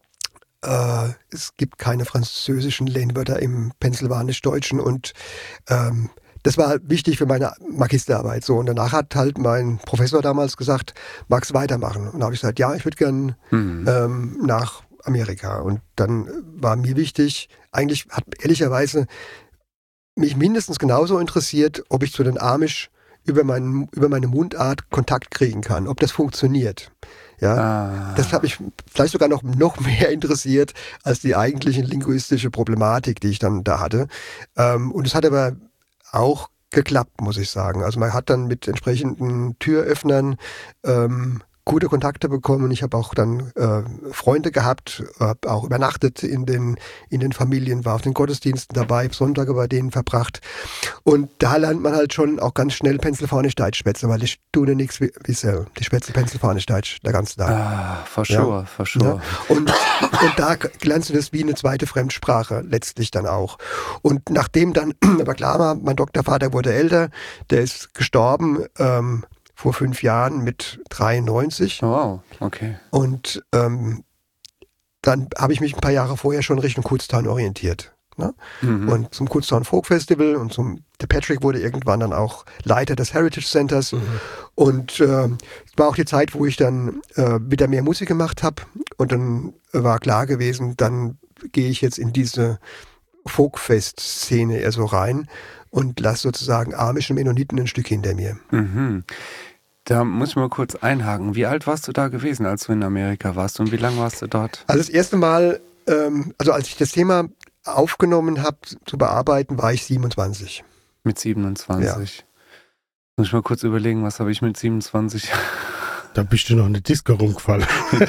äh, es gibt keine französischen Lehnwörter im Pennsylvanisch-Deutschen und ähm, das war wichtig für meine Magisterarbeit. So, und danach hat halt mein Professor damals gesagt, magst du weitermachen? Und da habe ich gesagt, ja, ich würde gern Mhm. ähm, nach Amerika. Und dann war mir wichtig, eigentlich hat ehrlicherweise mich mindestens genauso interessiert, ob ich zu den Amish über, meinen, über meine Mundart Kontakt kriegen kann, ob das funktioniert. Ja, ah. Das hat mich vielleicht sogar noch, noch mehr interessiert als die eigentliche linguistische Problematik, die ich dann da hatte. Ähm, und es hat aber auch geklappt, muss ich sagen. Also man hat dann mit entsprechenden Türöffnern ähm, gute Kontakte bekommen. Ich habe auch dann äh, Freunde gehabt, habe auch übernachtet in den, in den Familien, war auf den Gottesdiensten dabei, habe Sonntage bei denen verbracht. Und da lernt man halt schon auch ganz schnell Pennsylvanisch-Deutsch schwätzen, weil ich tue nichts wie, wie so. Die schwätzen Pennsylvanisch-Deutsch der ganze Tag. Ah, for sure, ja. for sure. Ja. Und, und da lernst du das wie eine zweite Fremdsprache letztlich dann auch. Und nachdem dann, aber klar war, mein Doktorvater wurde älter, der ist gestorben, ähm, vor fünf Jahren mit dreiundneunzig. Oh, wow, okay. Und ähm, dann habe ich mich ein paar Jahre vorher schon Richtung Kutztown orientiert. Ne? Mhm. Und zum Kutztown Folk Festival und zum, der Patrick wurde irgendwann dann auch Leiter des Heritage Centers. Mhm. Und äh, es war auch die Zeit, wo ich dann äh, wieder mehr Musik gemacht habe. Und dann war klar gewesen, dann gehe ich jetzt in diese Folkfest-Szene eher so rein und lasse sozusagen amische Mennoniten ein Stück hinter mir. Mhm. Da muss ich mal kurz einhaken. Wie alt warst du da gewesen, als du in Amerika warst und wie lange warst du dort? Also das erste Mal, ähm, also als ich das Thema aufgenommen habe zu bearbeiten, war ich siebenundzwanzig. Mit siebenundzwanzig? Ja. Muss ich mal kurz überlegen, was habe ich mit siebenundzwanzig? Da bist du noch in eine Disco rumgefallen.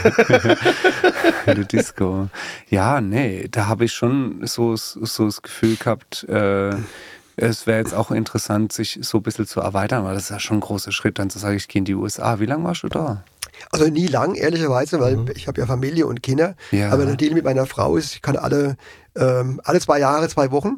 Eine Disco. Ja, nee, da habe ich schon so, so das Gefühl gehabt, äh, es wäre jetzt auch interessant, sich so ein bisschen zu erweitern, weil das ist ja schon ein großer Schritt, dann zu sagen, ich gehe in die U S A. Wie lange warst du da? Also nie lang, ehrlicherweise, weil mhm. ich habe ja Familie und Kinder. Ja. Aber der Deal mit meiner Frau ist, ich kann alle, ähm, alle zwei Jahre, zwei Wochen.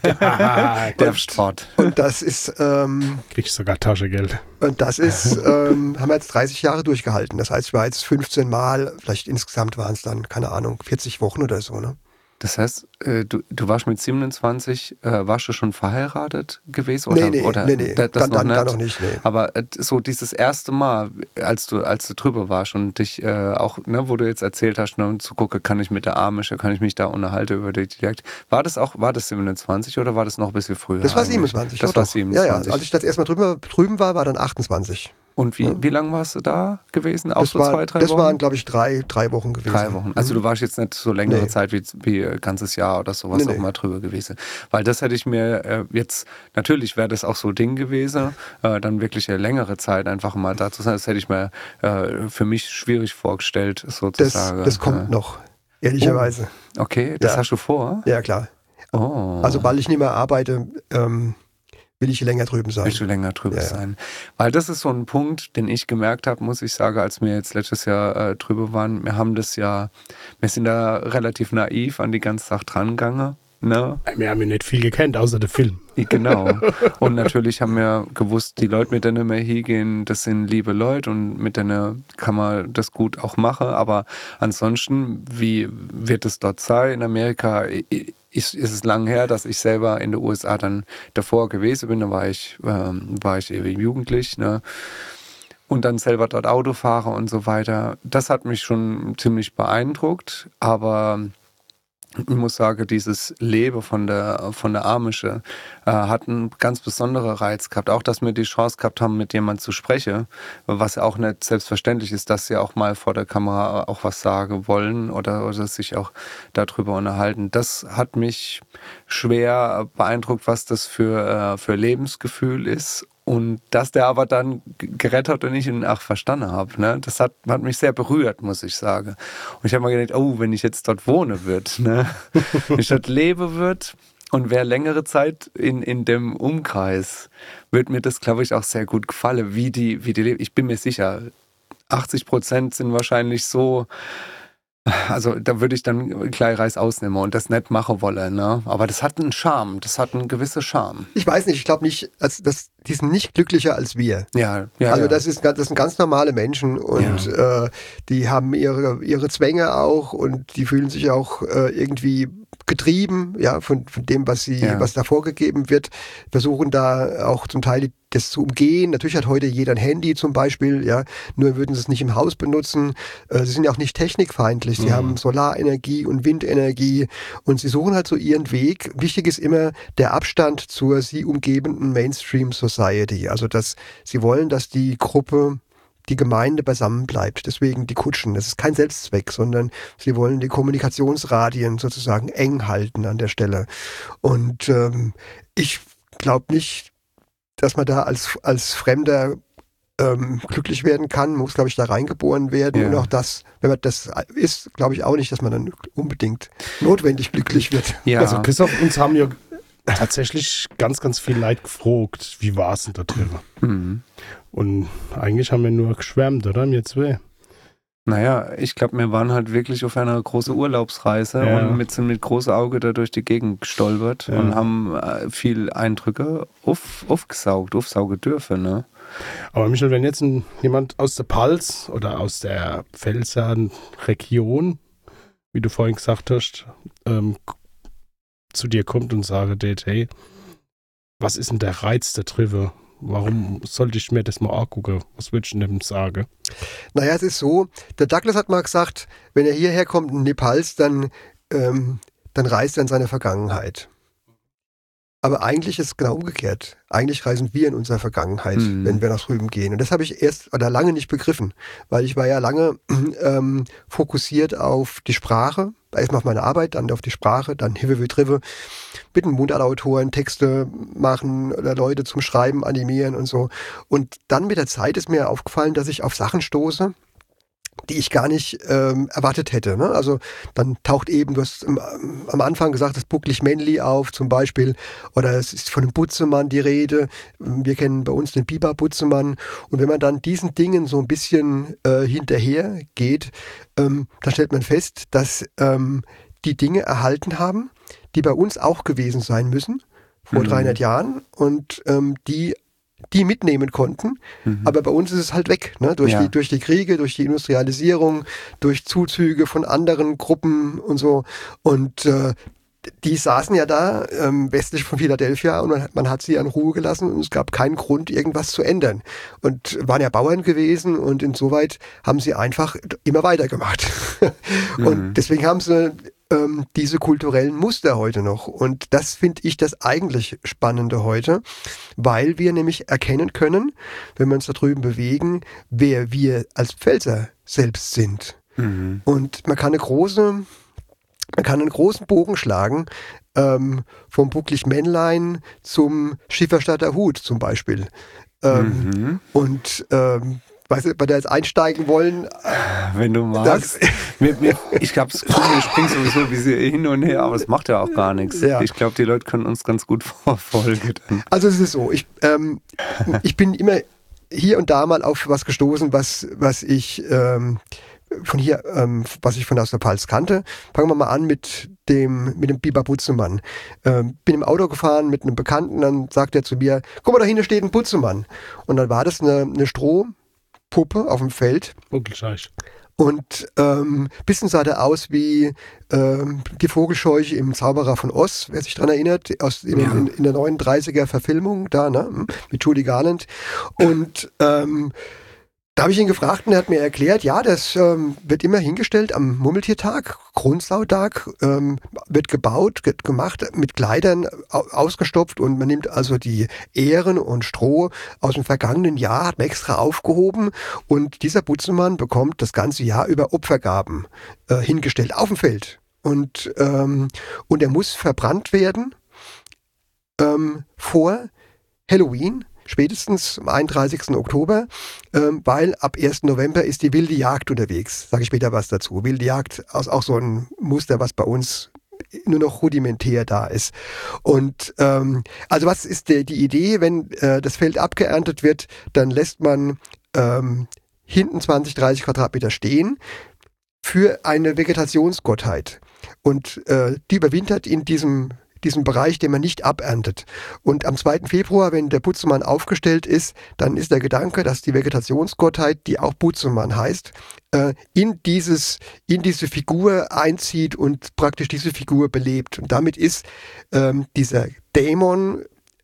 Der Sport. Und das ist... Ähm, Kriegst sogar Taschengeld. Und das ist, ähm, haben wir jetzt dreißig Jahre durchgehalten. Das heißt, ich war jetzt fünfzehn Mal, vielleicht insgesamt waren es dann, keine Ahnung, vierzig Wochen oder so, ne? Das heißt, äh, du, du warst mit siebenundzwanzig, äh, warst du schon verheiratet gewesen? Oder, nee, nee, oder nee, nee. Das dann, noch dann, nicht? dann noch nicht, nee. Aber äh, so dieses erste Mal, als du, als du drüber warst und dich äh, auch, ne, wo du jetzt erzählt hast, ne, zu gucken, kann ich mit der Amische, kann ich mich da unterhalten über die Dialekt. War das auch, war das siebenundzwanzig oder war das noch ein bisschen früher? Das war siebenundzwanzig. Das war siebenundzwanzig. Ja, ja, als ich das erstmal drüben, drüben war, war dann achtundzwanzig. Und wie, ja. wie lange warst du da gewesen? Auch das so war, zwei, drei das Wochen? Das waren, glaube ich, drei, drei Wochen gewesen. Drei Wochen. Also du warst jetzt nicht so längere nee. Zeit wie, wie ein ganzes Jahr oder sowas nee, auch mal drüber gewesen. Weil das hätte ich mir äh, jetzt, natürlich wäre das auch so ein Ding gewesen, äh, dann wirklich eine längere Zeit einfach mal da zu sein. Das hätte ich mir äh, für mich schwierig vorgestellt, sozusagen. Das, das kommt äh. noch, ehrlicherweise. Oh, okay, das ja. hast du vor? Ja, klar. Oh. Also, weil ich nicht mehr arbeite, ähm, will ich länger drüben sein. Willst du länger drüber ja, sein? Weil das ist so ein Punkt, den ich gemerkt habe, muss ich sagen, als wir jetzt letztes Jahr äh, drüber waren. Wir haben das ja, wir sind da relativ naiv an die ganze Sache dran gegangen. Ne? Wir haben ja nicht viel gekannt, außer der Film. Genau. Und natürlich haben wir gewusst, die Leute, mit denen wir hingehen, das sind liebe Leute und mit denen kann man das gut auch machen. Aber ansonsten, wie wird es dort sein? In Amerika ist, ist es lang her, dass ich selber in den U S A dann davor gewesen bin. Da war ich, ähm, war ich eben jugendlich, ne? Und dann selber dort Auto fahre und so weiter. Das hat mich schon ziemlich beeindruckt. Aber ich muss sagen, dieses Leben von der, von der Amische äh, hat einen ganz besonderen Reiz gehabt. Auch, dass wir die Chance gehabt haben, mit jemandem zu sprechen, was ja auch nicht selbstverständlich ist, dass sie auch mal vor der Kamera auch was sagen wollen oder, oder sich auch darüber unterhalten. Das hat mich schwer beeindruckt, was das für, äh, für Lebensgefühl ist. Und dass der aber dann gerettet hat und ich ihn auch verstanden habe, ne? Das hat, hat mich sehr berührt, muss ich sagen. Und ich habe mir gedacht, oh, wenn ich jetzt dort wohne würde, ne? Wenn ich dort lebe würde und wäre längere Zeit in, in dem Umkreis, würde mir das, glaube ich, auch sehr gut gefallen, wie die, wie die leben. Ich bin mir sicher, achtzig Prozent sind wahrscheinlich so. Also da würde ich dann gleich Reis ausnehmen und das nicht machen wollen, ne? Aber das hat einen Charme, das hat einen gewissen Charme. Ich weiß nicht, ich glaube nicht, also das, die sind nicht glücklicher als wir. Ja, ja. Also ja. das ist, das sind ganz normale Menschen und ja. äh, die haben ihre, ihre Zwänge auch und die fühlen sich auch äh, irgendwie getrieben, ja, von, von dem, was sie, Ja. was da vorgegeben wird, versuchen da auch zum Teil das zu umgehen. Natürlich hat heute jeder ein Handy zum Beispiel, ja, nur würden sie es nicht im Haus benutzen. Äh, sie sind ja auch nicht technikfeindlich. Sie Mhm. haben Solarenergie und Windenergie und sie suchen halt so ihren Weg. Wichtig ist immer der Abstand zur sie umgebenden Mainstream Society. Also, dass sie wollen, dass die Gruppe, die Gemeinde beisammen bleibt. Deswegen die Kutschen. Das ist kein Selbstzweck, sondern sie wollen die Kommunikationsradien sozusagen eng halten an der Stelle. Und ähm, ich glaube nicht, dass man da als, als Fremder ähm, glücklich werden kann. Man muss, glaube ich, da reingeboren werden. Ja. Und auch das, wenn man das ist, glaube ich auch nicht, dass man dann unbedingt notwendig glücklich wird. Ja. Also Christoph, uns haben ja tatsächlich ganz, ganz viel Leid gefragt, wie war es denn da drin? Mhm. Und eigentlich haben wir nur geschwärmt, oder? Mir zwei. Naja, ich glaube, wir waren halt wirklich auf einer großen Urlaubsreise Ja. und mit, sind mit großem Auge da durch die Gegend gestolpert Ja. und haben äh, viel Eindrücke auf, aufgesaugt, aufsaugen dürfen. Ne? Aber Michael, wenn jetzt ein, jemand aus der Pfalz oder aus der Pfälzer Region, wie du vorhin gesagt hast, ähm, zu dir kommt und sagt, hey, was ist denn der Reiz der Trive? Warum sollte ich mir das mal angucken? Was würdest du denn dem sagen? Naja, es ist so, der Douglas hat mal gesagt, wenn er hierher kommt in Nepals, dann, ähm, dann reist er in seine Vergangenheit. Aber eigentlich ist es genau umgekehrt. Eigentlich reisen wir in unsere Vergangenheit, Mhm. wenn wir nach drüben gehen. Und das habe ich erst oder lange nicht begriffen, weil ich war ja lange ähm, fokussiert auf die Sprache. Erstmal auf meine Arbeit, dann auf die Sprache, dann Hive wie Trive, mit den Mundartautoren Texte machen oder Leute zum Schreiben animieren und so. Und dann mit der Zeit ist mir aufgefallen, dass ich auf Sachen stoße, die ich gar nicht ähm, erwartet hätte. Ne? Also dann taucht eben, du hast am, am Anfang gesagt, das Bucklig Männli auf zum Beispiel, oder es ist von dem Butzemann die Rede. Wir kennen bei uns den Biber Butzemann. Und wenn man dann diesen Dingen so ein bisschen äh, hinterher geht, ähm, dann stellt man fest, dass ähm, die Dinge erhalten haben, die bei uns auch gewesen sein müssen, vor Mhm. dreihundert Jahren, und ähm, die die mitnehmen konnten. Mhm. Aber bei uns ist es halt weg, ne? Durch, Ja. die, durch die Kriege, durch die Industrialisierung, durch Zuzüge von anderen Gruppen und so. Und äh, die saßen ja da ähm, westlich von Philadelphia und man, man hat sie in Ruhe gelassen und es gab keinen Grund, irgendwas zu ändern. Und waren ja Bauern gewesen und insoweit haben sie einfach immer weitergemacht. Und Mhm. deswegen haben sie ähm, diese kulturellen Muster heute noch. Und das finde ich das eigentlich Spannende heute, weil wir nämlich erkennen können, wenn wir uns da drüben bewegen, wer wir als Pfälzer selbst sind. Mhm. Und man kann eine große, man kann einen großen Bogen schlagen, ähm, vom Bucklig Männlein zum Schifferstadter Hut zum Beispiel. Ähm, Mhm. Und ähm, weißt du, wenn wir da jetzt einsteigen wollen, Wenn du magst. mir, mir, ich glaube, es springt sowieso ein bisschen hin und her, aber es macht ja auch gar nichts. Ja. Ich glaube, die Leute können uns ganz gut verfolgen. Dann. also es ist so, ich, ähm, ich bin immer hier und da mal auf was gestoßen, was, was ich ähm, von hier, ähm, was ich von aus der Pfalz kannte. Fangen wir mal an mit dem, mit dem Biber Butzemann. Ähm, bin im Auto gefahren mit einem Bekannten, dann sagt er zu mir, guck mal, da hinten steht ein Butzemann. Und dann war das eine, eine Strohpuppe auf dem Feld. Vogelscheich. Und ähm, bisschen sah der aus wie ähm, die Vogelscheuche im Zauberer von Oz, wer sich daran erinnert, aus in, Ja. in, in der neununddreißiger Verfilmung da, ne, mit Judy Garland. Und ähm, da habe ich ihn gefragt und er hat mir erklärt, ja, das ähm, wird immer hingestellt am Murmeltiertag, Kronsautag, ähm, wird gebaut, get, gemacht, mit Kleidern au, ausgestopft und man nimmt also die Ähren und Stroh aus dem vergangenen Jahr, hat man extra aufgehoben und dieser Butzemann bekommt das ganze Jahr über Opfergaben äh, hingestellt auf dem Feld. Und, ähm, und er muss verbrannt werden ähm, vor Halloween, spätestens am einunddreißigsten Oktober, ähm, weil ab ersten November ist die wilde Jagd unterwegs. Sage ich später was dazu. Wilde Jagd ist auch so ein Muster, was bei uns nur noch rudimentär da ist. Und ähm, also was ist die, die Idee, wenn äh, das Feld abgeerntet wird, dann lässt man ähm, hinten zwanzig, dreißig Quadratmeter stehen für eine Vegetationsgottheit. Und äh, die überwintert in diesem diesen Bereich, den man nicht aberntet. Und am zweiten Februar, wenn der Butzemann aufgestellt ist, dann ist der Gedanke, dass die Vegetationsgottheit, die auch Butzemann heißt, äh, in dieses, in diese Figur einzieht und praktisch diese Figur belebt. Und damit ist ähm, dieser Dämon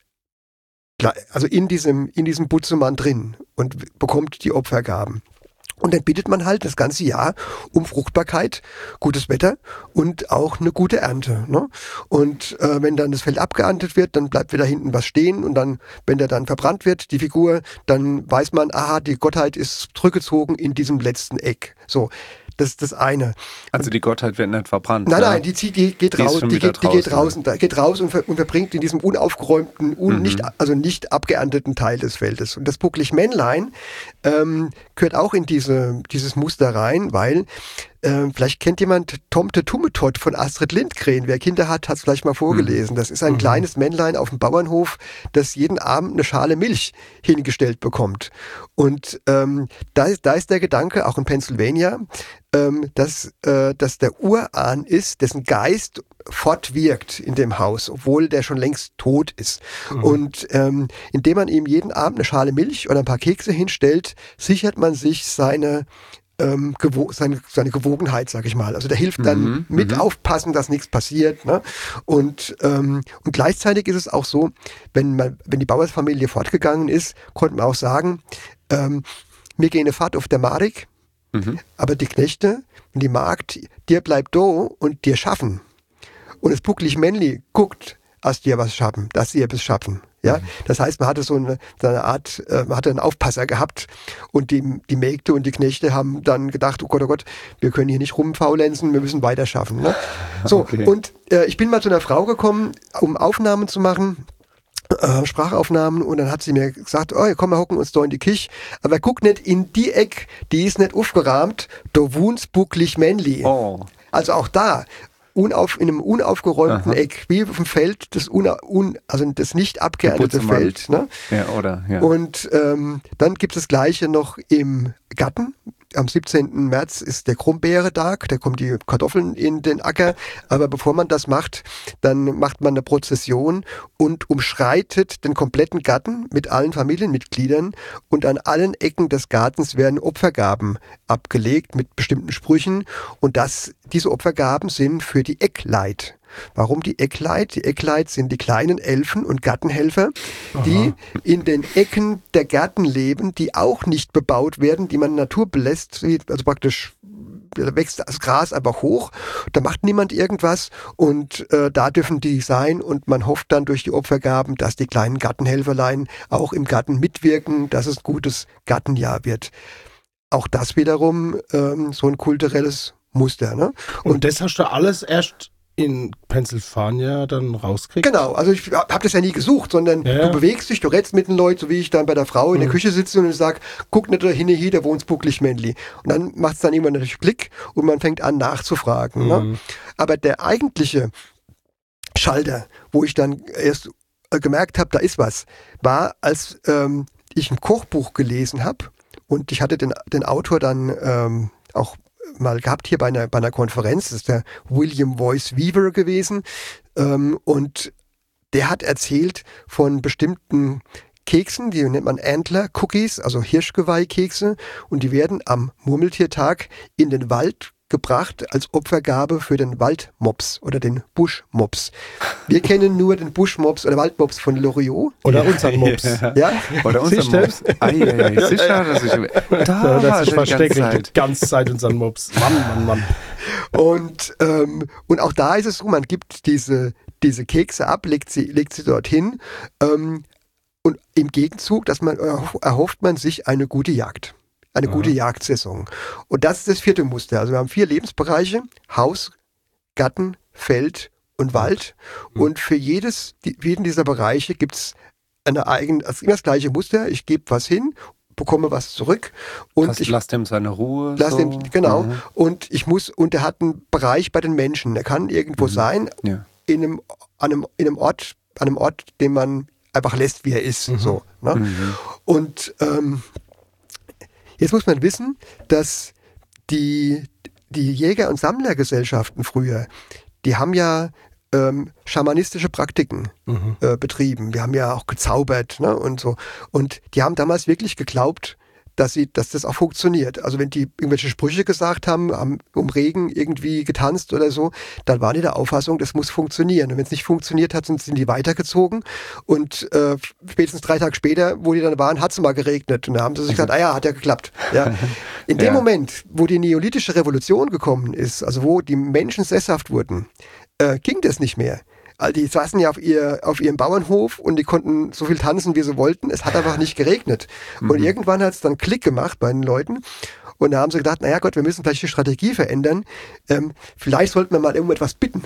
also in diesem, in diesem Butzemann drin und bekommt die Opfergaben. Und dann bittet man halt das ganze Jahr um Fruchtbarkeit, gutes Wetter und auch eine gute Ernte. Ne? Und äh, wenn dann das Feld abgeerntet wird, dann bleibt wieder hinten was stehen und dann, wenn der dann verbrannt wird, die Figur, dann weiß man, aha, die Gottheit ist zurückgezogen in diesem letzten Eck. So. Das ist das eine. Also die Gottheit wird nicht verbrannt. Nein, ja? nein, die, zieht, die geht raus, die, die, geht, die geht raus, und, geht raus und, ver, und verbringt in diesem unaufgeräumten, un, mhm. nicht, also nicht abgeernteten Teil des Feldes. Und das Bucklig-Männlein ähm, gehört auch in diese, dieses Muster rein, weil äh, vielleicht kennt jemand Tomte Tummetott von Astrid Lindgren. Wer Kinder hat, hat es vielleicht mal vorgelesen. Das ist ein mhm. kleines Männlein auf dem Bauernhof, das jeden Abend eine Schale Milch hingestellt bekommt. Und ähm, da, da ist der Gedanke, auch in Pennsylvania, ähm, dass, äh, dass der Urahn ist, dessen Geist fortwirkt in dem Haus, obwohl der schon längst tot ist. Mhm. Und ähm, indem man ihm jeden Abend eine Schale Milch oder ein paar Kekse hinstellt, sichert man sich seine Ähm, gewo- seine, seine Gewogenheit, sag ich mal. Also der hilft dann mhm, mit mhm. aufpassen, dass nichts passiert. Ne? Und, ähm, und gleichzeitig ist es auch so, wenn man, wenn die Bauersfamilie fortgegangen ist, konnte man auch sagen, ähm, wir gehen eine Fahrt auf der Marik, mhm. aber die Knechte und die Magd, dir bleibt do und dir schaffen. Und das Bucklig-Männli guckt, dass dir was schaffen, dass sie etwas schaffen. Ja, das heißt, man hatte so eine, so eine Art, äh, man hatte einen Aufpasser gehabt und die, die Mägde und die Knechte haben dann gedacht, oh Gott, oh Gott, wir können hier nicht rumfaulenzen, wir müssen weiter schaffen. Ne? So, okay. Und äh, ich bin mal zu einer Frau gekommen, um Aufnahmen zu machen, äh, Sprachaufnahmen, und dann hat sie mir gesagt, oh, komm, wir hocken uns da in die Küche, aber guck nicht in die Eck, die ist nicht aufgerahmt, da wohnt's Bucklig-Männli. Oh. Also auch da, Unauf, in einem unaufgeräumten Aha. Eck, wie auf dem Feld, das, una, un, also das nicht abgeerntete Feld. Ne? Ja, oder? Ja. Und ähm, dann gibt es das Gleiche noch im Garten. Am siebzehnten März ist der Krummbeere-Tag, da kommen die Kartoffeln in den Acker. Aber bevor man das macht, dann macht man eine Prozession und umschreitet den kompletten Garten mit allen Familienmitgliedern. Und an allen Ecken des Gartens werden Opfergaben abgelegt mit bestimmten Sprüchen. Und das, diese Opfergaben sind für die Eckleit. Warum die Eckleit? Die Eckleit sind die kleinen Elfen und Gartenhelfer, die Aha. in den Ecken der Gärten leben, die auch nicht bebaut werden, die man Natur belässt, also praktisch da wächst das Gras einfach hoch, da macht niemand irgendwas und äh, da dürfen die sein und man hofft dann durch die Opfergaben, dass die kleinen Gartenhelferlein auch im Garten mitwirken, dass es ein gutes Gartenjahr wird. Auch das wiederum ähm, so ein kulturelles Muster. Ne? Und, und das hast du alles erst in Pennsylvania dann rauskriegt? Genau, also ich habe das ja nie gesucht, sondern ja, ja. du bewegst dich, du redst mit den Leuten, so wie ich dann bei der Frau in der mhm. Küche sitze und ich sage, guck nicht da hin, hier, da wohnt's Bucklig-Männli. Und dann macht es dann irgendwann natürlich Klick und man fängt an nachzufragen. Mhm. Ne? Aber der eigentliche Schalter, wo ich dann erst äh, gemerkt habe, da ist was, war, als ähm, ich ein Kochbuch gelesen habe und ich hatte den, den Autor dann ähm, auch mal gehabt hier bei einer, bei einer Konferenz, das ist der William Voice Weaver gewesen, ähm, und der hat erzählt von bestimmten Keksen, die nennt man Antler Cookies, also Hirschgeweihkekse, und die werden am Murmeltiertag in den Wald gebracht als Opfergabe für den Waldmops oder den Buschmops. Wir kennen nur den Buschmops oder Waldmops von Loriot. Oder ja, unseren Mops. Ja. Ja? Oder unseren Mops. Ah, ja, ja. Sicher, dass ich da ja, das versteckt die ganze Zeit unseren Mops. Mann, Mann, Mann. Und, ähm, und auch da ist es so, man gibt diese, diese Kekse ab, legt sie, legt sie dorthin, ähm, und im Gegenzug, dass man, erhofft man sich eine gute Jagd. Eine gute Aha. Jagdsaison. Und das ist das vierte Muster. Also wir haben vier Lebensbereiche: Haus, Garten, Feld und Wald. Mhm. Und für jedes, jeden dieser Bereiche gibt es eine eigene, also immer das gleiche Muster. Ich gebe was hin, bekomme was zurück. Und das ich lass dem seine Ruhe. Lass so. dem, genau. Mhm. Und ich muss, und er hat einen Bereich bei den Menschen. Er kann irgendwo mhm. sein, ja. in einem, an einem, in einem Ort, an einem Ort, den man einfach lässt, wie er ist. Mhm. So, ne? Mhm. Und ähm, jetzt muss man wissen, dass die, die Jäger- und Sammlergesellschaften früher, die haben ja ähm, schamanistische Praktiken Mhm. äh, betrieben. Wir haben ja auch gezaubert, ne, und so. Und die haben damals wirklich geglaubt, dass sie, dass das auch funktioniert. Also wenn die irgendwelche Sprüche gesagt haben, haben um Regen irgendwie getanzt oder so, dann waren die der Auffassung, das muss funktionieren. Und wenn es nicht funktioniert hat, sind, sind die weitergezogen. Und äh, spätestens drei Tage später, wo die dann waren, hat es mal geregnet. Und da haben sie sich gesagt, ah ja, hat ja geklappt. Ja. In dem Ja. Moment, wo die neolithische Revolution gekommen ist, also wo die Menschen sesshaft wurden, äh, ging das nicht mehr. Also die saßen ja auf, ihr, auf ihrem Bauernhof und die konnten so viel tanzen, wie sie wollten. Es hat einfach nicht geregnet. Und irgendwann hat es dann Klick gemacht bei den Leuten. Und da haben sie gedacht, naja Gott, wir müssen vielleicht die Strategie verändern. Ähm, vielleicht sollten wir mal irgendetwas bitten.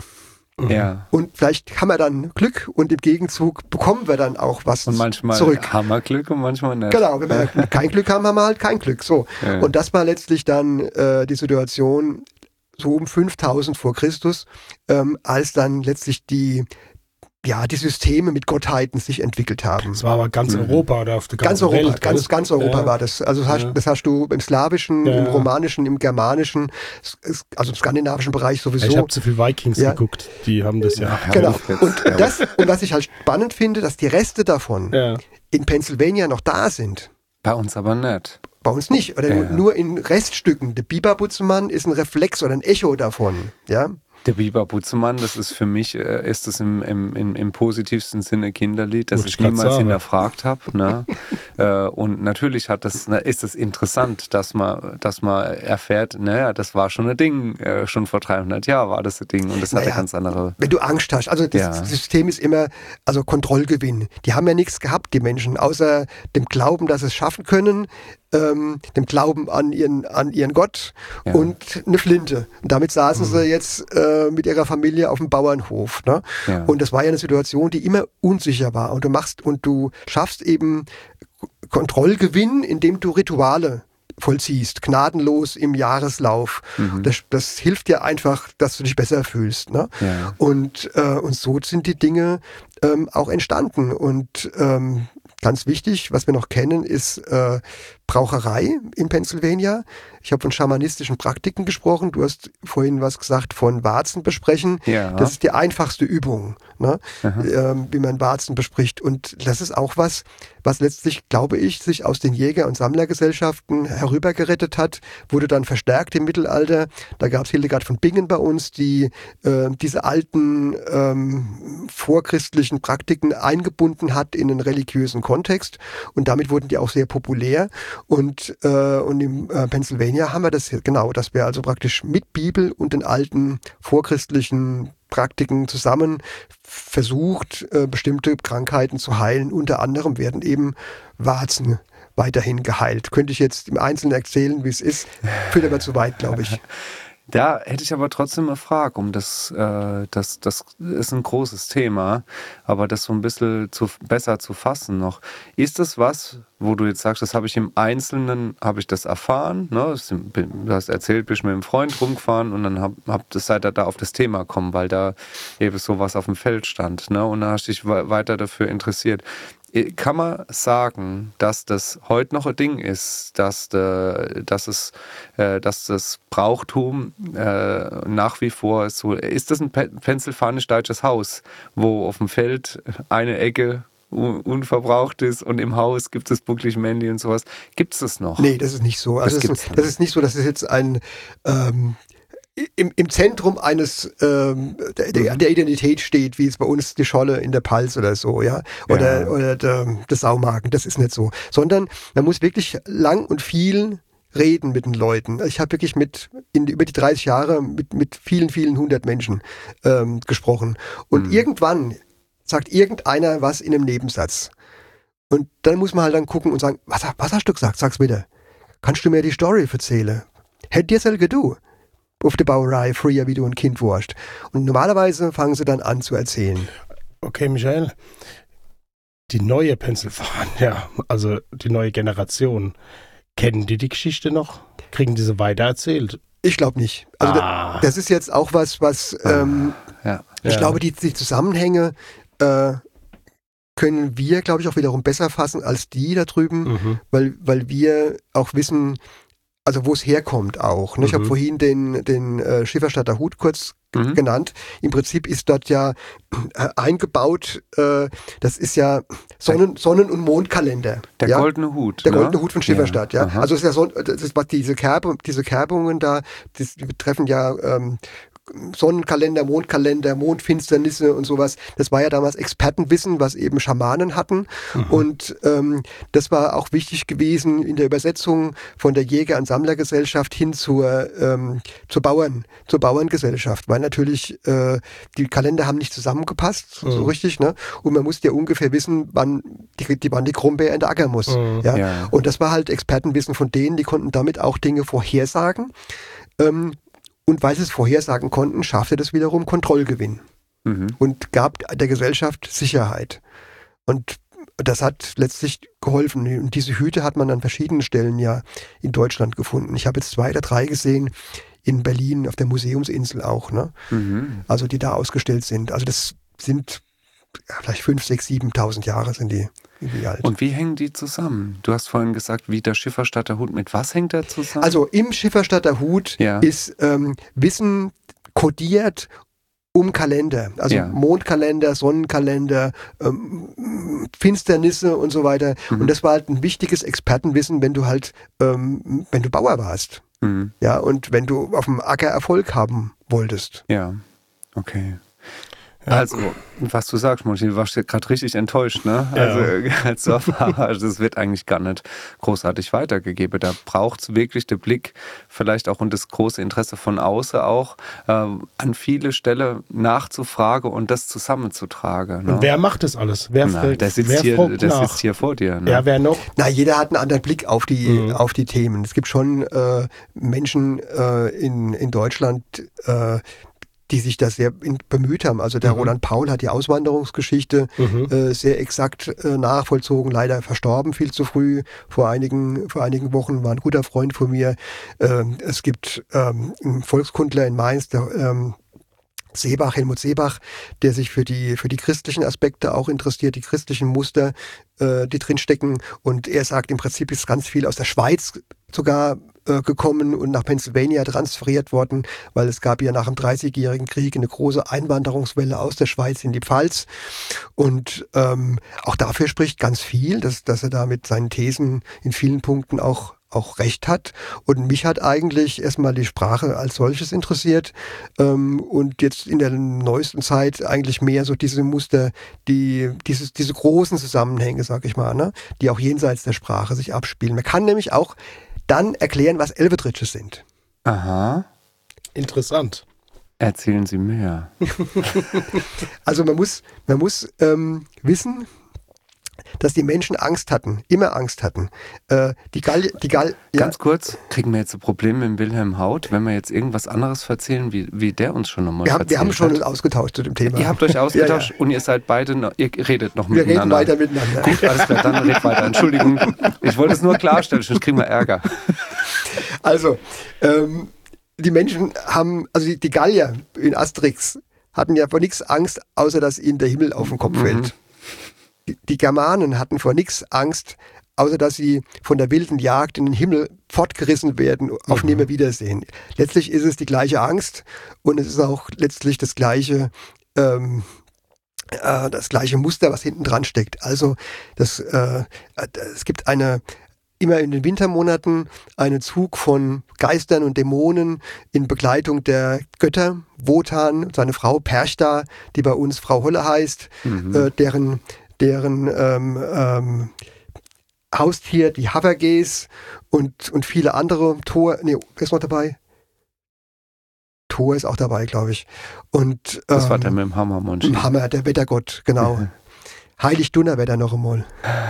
Ja. Und vielleicht haben wir dann Glück und im Gegenzug bekommen wir dann auch was Und manchmal zurück. haben wir Glück und manchmal nicht. Genau, wenn wir kein Glück haben, haben wir halt kein Glück. So. Ja. Und das war letztlich dann äh, die Situation so um fünftausend vor Christus, ähm, als dann letztlich die, ja, die Systeme mit Gottheiten sich entwickelt haben. Das war aber ganz Mhm. Europa oder auf der Ganz ganzen Europa, Welt. ganz, gell? ganz Europa Ja. war das. Also das hast, Ja. das hast du im Slawischen, Ja. im Romanischen, im Germanischen, s- s- also im skandinavischen Bereich sowieso. Ich habe zu viel Vikings Ja. geguckt. Die haben das ja. Ja, Genau. auf jetzt. Und Ja. das, und was ich halt spannend finde, dass die Reste davon Ja. in Pennsylvania noch da sind. Bei uns aber nicht. Bei uns nicht. Oder Ja. nur, nur in Reststücken. Der Biberbutzemann ist ein Reflex oder ein Echo davon. Ja. Der Biber Butzemann, das ist für mich, äh, ist das im, im, im, im positivsten Sinne Kinderlied, das Wollte ich ich grad niemals sagen. hinterfragt habe. Ne? äh, und natürlich hat das, na, ist es interessant, dass man, dass man erfährt, naja, das war schon ein Ding, äh, schon vor dreihundert Jahren war das ein Ding und das hatte Naja, ganz andere. Wenn du Angst hast, also das Ja. System ist immer, also Kontrollgewinn. Die haben ja nichts gehabt, die Menschen, außer dem Glauben, dass sie es schaffen können, ähm, dem Glauben an ihren, an ihren Gott Ja. und eine Flinte. Und damit saßen sie jetzt äh, mit ihrer Familie auf dem Bauernhof. Ne? Ja. Und das war ja eine Situation, die immer unsicher war. Und du machst und du schaffst eben Kontrollgewinn, indem du Rituale vollziehst, gnadenlos im Jahreslauf. Mhm. Das, das hilft dir einfach, dass du dich besser fühlst. Ne? Ja. Und, äh, und so sind die Dinge ähm, auch entstanden. Und ähm, ganz wichtig, was wir noch kennen, ist äh, Braucherei in Pennsylvania. Ich habe von schamanistischen Praktiken gesprochen. Du hast vorhin was gesagt von Warzen besprechen. Ja. Das ist die einfachste Übung, ne? ähm, wie man Warzen bespricht. Und das ist auch was, was letztlich, glaube ich, sich aus den Jäger- und Sammlergesellschaften herübergerettet hat, wurde dann verstärkt im Mittelalter. Da gab es Hildegard von Bingen bei uns, die äh, diese alten ähm, vorchristlichen Praktiken eingebunden hat in einen religiösen Kontext. Und damit wurden die auch sehr populär. Und, äh, und in äh, Pennsylvania haben wir das hier, genau, dass wir also praktisch mit Bibel und den alten vorchristlichen Praktiken zusammen versucht, äh, bestimmte Krankheiten zu heilen. Unter anderem werden eben Warzen weiterhin geheilt. Könnte ich jetzt im Einzelnen erzählen, wie es ist, führt aber zu weit, glaube ich. Da hätte ich aber trotzdem eine Frage, um das, äh, das, das ist ein großes Thema, aber das so ein bisschen zu, besser zu fassen noch. Ist das was, wo du jetzt sagst, das habe ich im Einzelnen, habe ich das erfahren, ne? Du hast erzählt, bist mit einem Freund rumgefahren und dann hab, hab das, seid ihr da auf das Thema gekommen, weil da eben sowas auf dem Feld stand, ne? Und dann hast du dich weiter dafür interessiert. Kann man sagen, dass das heute noch ein Ding ist, dass, de, dass, es, äh, dass das Brauchtum äh, nach wie vor so, ist das ein pennsylvanisch-deutsches Haus, wo auf dem Feld eine Ecke un- unverbraucht ist und im Haus gibt es bucklig Mandy und sowas. Gibt es das noch? Nee, das ist nicht so. Also Das das, gibt's ist, das ist nicht so, dass es jetzt ein ähm, im, im Zentrum eines ähm, der, der Identität steht, wie es bei uns die Scholle in der Palz oder so, ja, oder, Ja. oder der, der Saumagen. Das ist nicht so, sondern man muss wirklich lang und viel reden mit den Leuten. Ich habe wirklich mit in, über die dreißig Jahre mit mit vielen vielen hundert Menschen ähm, gesprochen und Mhm. irgendwann sagt irgendeiner was in einem Nebensatz und dann muss man halt dann gucken und sagen, was, was hast du gesagt? Sag's bitte. Kannst du mir die Story erzählen? Hätt dir selber du auf der Bauerei früher, wie du ein Kind warst. Und normalerweise fangen sie dann an zu erzählen. Okay, Michael. Die neue Pennsylvania, also die neue Generation, kennen die die Geschichte noch? Kriegen die sie weitererzählt? Ich glaube nicht. Also Ah. da, das ist jetzt auch was, was ähm, Ja. ich Ja. glaube, die, die Zusammenhänge äh, können wir, glaube ich, auch wiederum besser fassen als die da drüben, Mhm. weil, weil wir auch wissen, also wo es herkommt auch. Ne? Ich Mhm. habe vorhin den, den äh, Schifferstadter Hut kurz Mhm. genannt. Im Prinzip ist dort ja äh, eingebaut, äh, das ist ja Sonnen-, Sonnen- und Mondkalender. Der ja? goldene Hut. Der ne? goldene Hut von Schifferstadt, ja. aha. Also es ist ja so, das ist, was diese, Kerbe, diese Kerbungen da, das, die betreffen ja ähm, Sonnenkalender, Mondkalender, Mondfinsternisse und sowas. Das war ja damals Expertenwissen, was eben Schamanen hatten. Mhm. Und ähm, das war auch wichtig gewesen in der Übersetzung von der Jäger- und Sammlergesellschaft hin zur, ähm, zur Bauern, zur Bauerngesellschaft, weil natürlich äh, die Kalender haben nicht zusammengepasst, Mhm. so richtig, ne? Und man musste ja ungefähr wissen, wann die, die, wann die Krummbeer in der Acker muss. Mhm. Ja? Ja. Und das war halt Expertenwissen von denen, die konnten damit auch Dinge vorhersagen. Ähm, und weil sie es vorhersagen konnten, schaffte das wiederum Kontrollgewinn Mhm. und gab der Gesellschaft Sicherheit. Und das hat letztlich geholfen. Und diese Hüte hat man an verschiedenen Stellen ja in Deutschland gefunden. Ich habe jetzt zwei oder drei gesehen in Berlin auf der Museumsinsel auch, ne? Mhm. Also die da ausgestellt sind. Also das sind ja, vielleicht fünf, sechs, siebentausend Jahre sind die, sind die alt. Und wie hängen die zusammen? Du hast vorhin gesagt, wie der Schifferstadter Hut. Mit was hängt der zusammen? Also im Schifferstadter Hut Ja. ist ähm, Wissen kodiert um Kalender, also Ja. Mondkalender, Sonnenkalender, ähm, Finsternisse und so weiter. Mhm. Und das war halt ein wichtiges Expertenwissen, wenn du halt, ähm, wenn du Bauer warst, Mhm. ja, und wenn du auf dem Acker Erfolg haben wolltest. Ja, okay. Ja. Also, was du sagst, Monty, du warst gerade richtig enttäuscht, ne? Ja. Also, als du erfahren hast, das wird eigentlich gar nicht großartig weitergegeben. Da braucht es wirklich den Blick, vielleicht auch und das große Interesse von außen auch, äh, an viele Stellen nachzufragen und das zusammenzutragen. Ne? Und wer macht das alles? Wer, Na, fragt, der sitzt, wer hier, fragt der nach? sitzt hier vor dir. Ne? Ja, wer noch? Na, jeder hat einen anderen Blick auf die, Mhm. auf die Themen. Es gibt schon äh, Menschen äh, in, in Deutschland, äh, die sich da sehr in, bemüht haben. Also der Mhm. Roland Paul hat die Auswanderungsgeschichte Mhm. äh, sehr exakt äh, nachvollzogen, leider verstorben viel zu früh. Vor einigen, vor einigen Wochen war ein guter Freund von mir. Ähm, es gibt ähm, einen Volkskundler in Mainz, der ähm, Seebach, Helmut Seebach, der sich für die, für die christlichen Aspekte auch interessiert, die christlichen Muster, äh, die drinstecken. Und er sagt, im Prinzip ist ganz viel aus der Schweiz sogar äh, gekommen und nach Pennsylvania transferiert worden, weil es gab ja nach dem Dreißigjährigen Krieg eine große Einwanderungswelle aus der Schweiz in die Pfalz. Und ähm, auch dafür spricht ganz viel, dass, dass er da mit seinen Thesen in vielen Punkten auch auch recht hat. Und mich hat eigentlich erstmal die Sprache als solches interessiert ähm, und jetzt in der neuesten Zeit eigentlich mehr so diese Muster, die dieses, diese großen Zusammenhänge, sag ich mal, ne, die auch jenseits der Sprache sich abspielen. Man kann nämlich auch dann erklären, was Elvetritsche sind. Aha. Interessant. Erzählen Sie mehr. Also man muss, man muss ähm, wissen, dass die Menschen Angst hatten, immer Angst hatten. Äh, die Gall, die Gall, ja, Ganz kurz, kriegen wir jetzt ein Problem mit dem Wilhelm Haut, wenn wir jetzt irgendwas anderes erzählen, wie, wie der uns schon nochmal wir haben, erzählt wir haben schon hat? ausgetauscht zu dem Thema. Ihr habt euch ausgetauscht Ja, ja. und ihr seid beide, noch, ihr redet noch Wir reden miteinander. weiter miteinander. Gut, alles klar, dann redet weiter. Entschuldigung, ich wollte es nur klarstellen, sonst kriegen wir Ärger. Also, ähm, die Menschen haben, also die, die Gallier in Asterix hatten ja vor nichts Angst, außer dass ihnen der Himmel auf den Kopf Mhm. fällt. Die, die Germanen hatten vor nichts Angst, außer dass sie von der wilden Jagd in den Himmel fortgerissen werden, auf Mhm. Nimmerwiedersehen. Letztlich ist es die gleiche Angst und es ist auch letztlich das gleiche, ähm, äh, das gleiche Muster, was hinten dran steckt. Also das, äh, es gibt eine immer in den Wintermonaten einen Zug von Geistern und Dämonen in Begleitung der Götter, Wotan und seine Frau Perchta, die bei uns Frau Holle heißt, Mhm. äh, deren, deren ähm, ähm, Haustier, die Havergees und, und viele andere. Thor, nee, wer ist noch dabei? Thor ist auch dabei, glaube ich. Und, Das war ähm, der mit dem Hammer, Monchi. ein Hammer, der Wettergott, genau. Heilig Dunner wäre da noch einmal.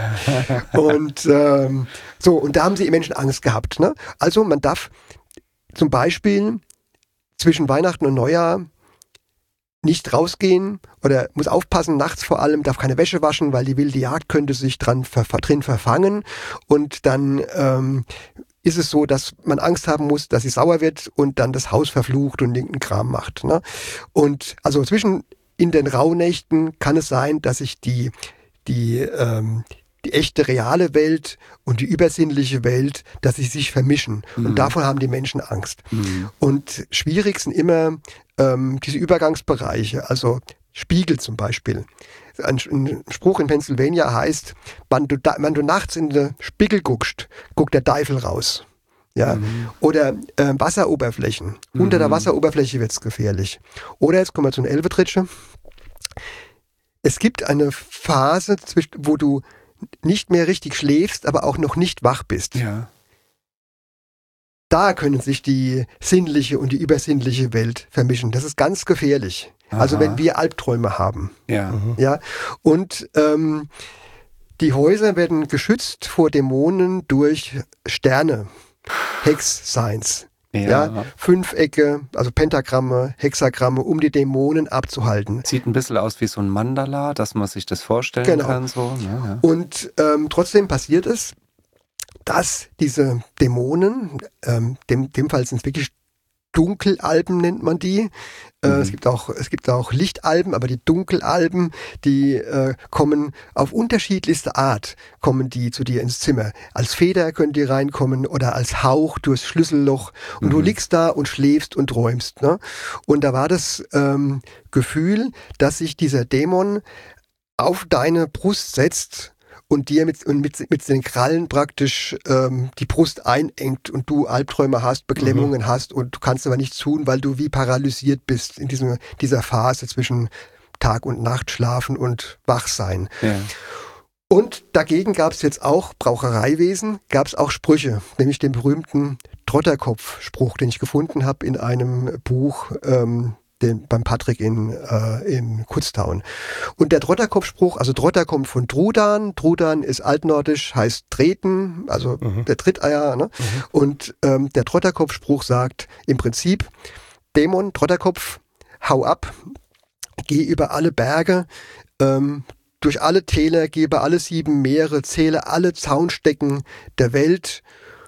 Und ähm, so, und da haben sie Menschen Angst gehabt. Ne? Also man darf zum Beispiel zwischen Weihnachten und Neujahr nicht rausgehen oder muss aufpassen, nachts vor allem, darf keine Wäsche waschen, weil die wilde Jagd könnte sich dran ver drin verfangen. Und dann ähm, ist es so, dass man Angst haben muss, dass sie sauer wird und dann das Haus verflucht und irgendeinen Kram macht. Ne? Und also zwischen in den Rauhnächten kann es sein, dass sich die, die, ähm, die echte reale Welt und die übersinnliche Welt, dass sie sich vermischen. Mhm. Und davon haben die Menschen Angst. Mhm. Und schwierig sind immer ähm, diese Übergangsbereiche, also Spiegel zum Beispiel. Ein, ein Spruch in Pennsylvania heißt, wenn du, da, wenn du nachts in den Spiegel guckst, guckt der Teufel raus. Ja? Mhm. Oder äh, Wasseroberflächen. Mhm. Unter der Wasseroberfläche wird es gefährlich. Oder jetzt kommen wir zu einer Elvetritsche. Es gibt eine Phase, wo du nicht mehr richtig schläfst, aber auch noch nicht wach bist. Ja. Da können sich die sinnliche und die übersinnliche Welt vermischen. Das ist ganz gefährlich. Aha. Also wenn wir Albträume haben. Ja. Mhm. Ja? Und ähm, die Häuser werden geschützt vor Dämonen durch Sterne, Hex-Signs. Ja. Ja, Fünfecke, also Pentagramme, Hexagramme, um die Dämonen abzuhalten. Sieht ein bisschen aus wie so ein Mandala, dass man sich das vorstellen Genau. kann. So, ne? Ja. Und ähm, trotzdem passiert es, dass diese Dämonen, ähm, dem, dem Fall sind es wirklich Dunkelalben nennt man die. Äh, Mhm. es gibt auch, es gibt auch Lichtalben, aber die Dunkelalben, die äh, kommen auf unterschiedlichste Art, kommen die zu dir ins Zimmer. Als Feder können die reinkommen oder als Hauch durchs Schlüsselloch. Und Mhm. du liegst da und schläfst und träumst. Ne? Und da war das ähm, Gefühl, dass sich dieser Dämon auf deine Brust setzt und dir mit, und mit, mit den Krallen praktisch ähm, die Brust einengt und du Albträume hast, Beklemmungen mhm. hast und du kannst aber nichts tun, weil du wie paralysiert bist in diesem, dieser Phase zwischen Tag und Nacht, Schlafen und Wachsein. Ja. Und dagegen gab es jetzt auch Brauchereiwesen, gab es auch Sprüche, nämlich den berühmten Trotterkopf-Spruch, den ich gefunden habe in einem Buch, ähm, Den, beim Patrick in, äh, in Kutztown. Und der Trotterkopfspruch, also Trotter kommt von Trudan, Trudan ist altnordisch, heißt treten, also mhm. der Tritteier, ne? Mhm. Und ähm, der Trotterkopfspruch sagt im Prinzip, Dämon, Trotterkopf, hau ab, geh über alle Berge, ähm, durch alle Täler, geh über alle sieben Meere, zähle alle Zaunstecken der Welt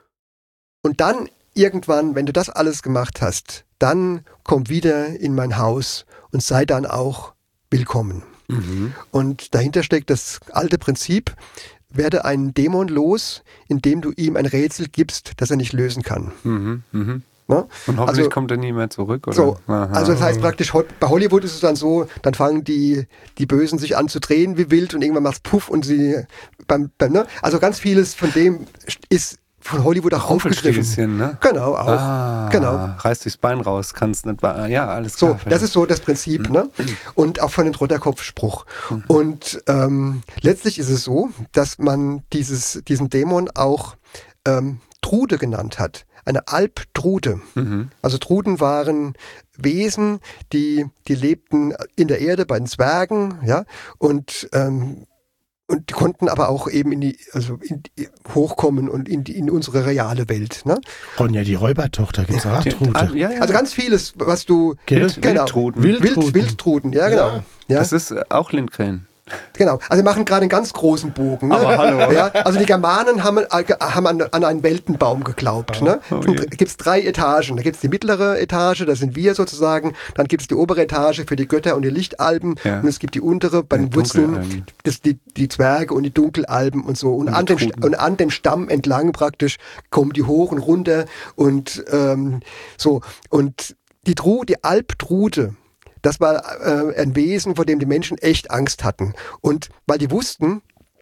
und dann irgendwann, wenn du das alles gemacht hast, dann komm wieder in mein Haus und sei dann auch willkommen. Mhm. Und dahinter steckt das alte Prinzip, werde einen Dämon los, indem du ihm ein Rätsel gibst, das er nicht lösen kann. Mhm. Mhm. Ne? Und hoffentlich also, kommt er nie mehr zurück, oder? So, Aha. also das heißt praktisch, bei Hollywood ist es dann so, dann fangen die, die Bösen sich an zu drehen wie wild und irgendwann macht's Puff und sie beim, beim ne? Also ganz vieles von dem ist von Hollywood auch aufgegriffen. Ne? Genau, auch. Ah, genau. Reißt dich das Bein raus, kannst nicht, ja, alles klar. So, das ist so das Prinzip, ne? Und auch von dem Trotterkopfspruch. Mhm. Und ähm, letztlich ist es so, dass man dieses, diesen Dämon auch ähm, Trude genannt hat. Eine Albtrude. Mhm. Also Truden waren Wesen, die, die lebten in der Erde bei den Zwergen, ja, und ähm, Und die konnten aber auch eben in die, also in die, hochkommen und in, die, in unsere reale Welt. Ne? Ronja, die Räubertochter, gibt es auch Trute. Ja, ja. Also ganz vieles, was du... Wild, genau, Wildtruden. Wildtruden. Wild, Wildtruden, ja genau. Ja. Ja. Das ist auch Lindgren. Genau, also wir machen gerade einen ganz großen Bogen. Ne? Aber hallo. Ja, also die Germanen haben, haben an, an einen Weltenbaum geglaubt. Ne? Oh, Und da gibt es drei Etagen. Da gibt es die mittlere Etage, das sind wir sozusagen. Dann gibt es die obere Etage für die Götter und die Lichtalben. Ja. Und es gibt die untere bei den ja, Wurzeln, das, die, die Zwerge und die Dunkelalben und so. Und, und, an den, und an dem Stamm entlang praktisch kommen die hoch und runter. Und ähm, so. Und die, Tru, die Albtrude, das war äh, ein Wesen, vor dem die Menschen echt Angst hatten. Und weil die wussten,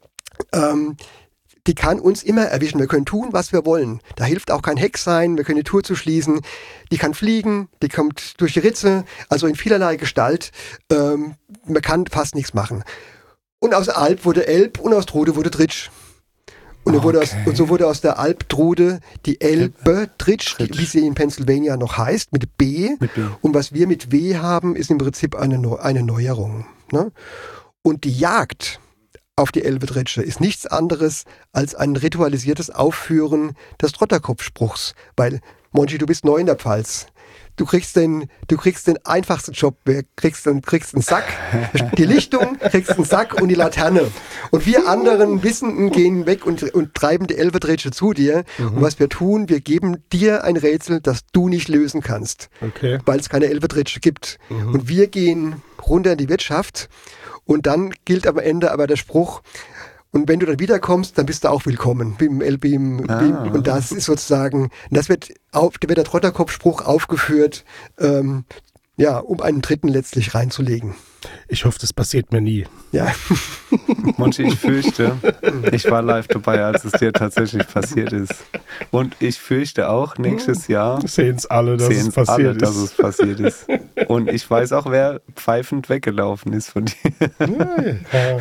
ähm, die kann uns immer erwischen. Wir können tun, was wir wollen. Da hilft auch kein Hex sein, wir können die Tür zuschließen. Die kann fliegen, die kommt durch die Ritze, also in vielerlei Gestalt. Ähm, man kann fast nichts machen. Und aus Alb wurde Elb und aus Trude wurde Tritsch. Und, okay. wurde aus, und so wurde aus der Albtrude die Elbe Tritsch, die, wie sie in Pennsylvania noch heißt, mit B. mit B. Und was wir mit W haben, ist im Prinzip eine, Neu- eine Neuerung. Ne? Und die Jagd auf die Elbe-Tritsche ist nichts anderes als ein ritualisiertes Aufführen des Trotterkopfspruchs. Weil, Monchi, du bist neu in der Pfalz. Du kriegst den, du kriegst den einfachsten Job. Du kriegst, einen, kriegst einen Sack, die Lichtung, kriegst einen Sack und die Laterne. Und wir anderen Wissenden gehen weg und, und treiben die Elbe-Tritsche zu dir. Mhm. Und was wir tun, wir geben dir ein Rätsel, das du nicht lösen kannst. Okay. Weil es keine Elbe-Tritsche gibt. Mhm. Und wir gehen runter in die Wirtschaft. Und dann gilt am Ende aber der Spruch, Und wenn du dann wiederkommst, dann bist du auch willkommen. Bim, el, bim, Ah. bim. Und das ist sozusagen, das wird, auf, da wird der Trotterkopfspruch aufgeführt, ähm, ja, um einen dritten letztlich reinzulegen. Ich hoffe, das passiert mir nie. Ja. Monchi, ich fürchte, ich war live dabei, als es dir tatsächlich passiert ist. Und ich fürchte auch, nächstes Jahr Sehen es alle, dass sehen es passiert alle, ist. dass es passiert ist. Und ich weiß auch, wer pfeifend weggelaufen ist von dir. Ja.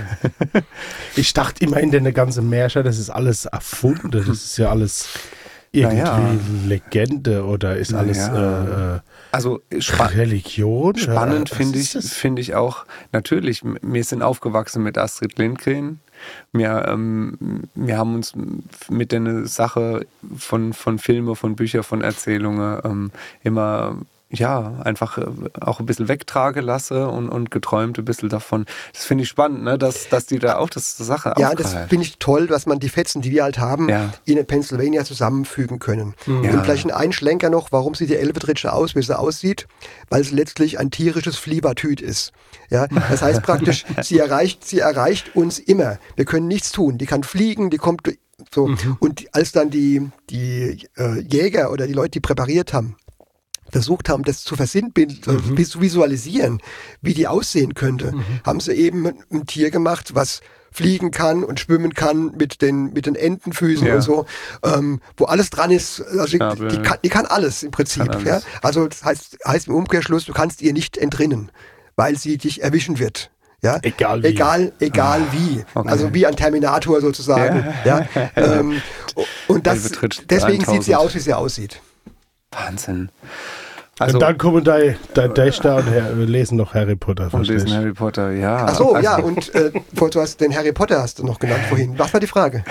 Ich dachte immer in der ganzen Märchen, das ist alles erfunden. Das ist ja alles irgendwie Naja. Legende oder ist alles Naja. äh, äh, Also spa Religion? spannend Ja, was finde ist ich, das? finde ich auch, natürlich, m- wir sind aufgewachsen mit Astrid Lindgren. Wir, ähm, wir haben uns mit der Sache von, von Filmen, von Büchern, von Erzählungen ähm, immer ja, einfach äh, auch ein bisschen wegtragen lasse und, und geträumt ein bisschen davon. Das finde ich spannend, ne? dass, dass die da auch das, die Sache Ja, das aufgreifen. finde ich toll, dass man die Fetzen, die wir halt haben, Ja. in Pennsylvania zusammenfügen können. Ja. Und vielleicht ein Schlenker noch, warum sieht die Elbetritsche aus, wie sie aussieht? Weil sie letztlich ein tierisches Fliebertüt ist. Ja, das heißt praktisch, sie erreicht, sie erreicht uns immer. Wir können nichts tun. Die kann fliegen, die kommt so. Mhm. Und als dann die, die äh, Jäger oder die Leute, die präpariert haben, versucht haben, das zu versinnbildlichen, mhm. zu visualisieren, wie die aussehen könnte, mhm. haben sie eben ein Tier gemacht, was fliegen kann und schwimmen kann mit den, mit den Entenfüßen Ja. und so, ähm, wo alles dran ist. Also Ja, die, die, kann, die kann alles im Prinzip. Kann alles. Ja? Also das heißt, heißt im Umkehrschluss, du kannst ihr nicht entrinnen, weil sie dich erwischen wird. Ja? Egal wie. Egal, egal wie. okay. Also wie ein Terminator sozusagen. Ja. Ja? Ähm, und das, Elbetritsche deswegen sieht sie dreitausend. aus, wie sie aussieht. Wahnsinn. Also, und dann kommen dein Dächter und Her lesen noch Harry Potter. und verstehst lesen du? Harry Potter, ja. Ach so, Also- ja, und äh, du hast den Harry Potter hast du noch genannt vorhin. Was war die Frage?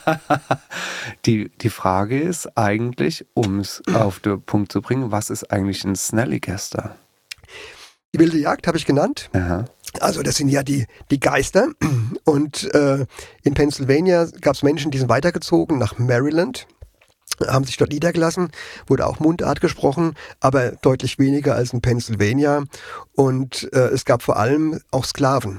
Die, die Frage ist eigentlich, um es auf den Punkt zu bringen, was ist eigentlich ein Snallygaster? Die wilde Jagd habe ich genannt. Aha. Also das sind ja die, die Geister. Und äh, in Pennsylvania gab es Menschen, die sind weitergezogen nach Maryland, haben sich dort niedergelassen, wurde auch Mundart gesprochen, aber deutlich weniger als in Pennsylvania. Und äh, es gab vor allem auch Sklaven,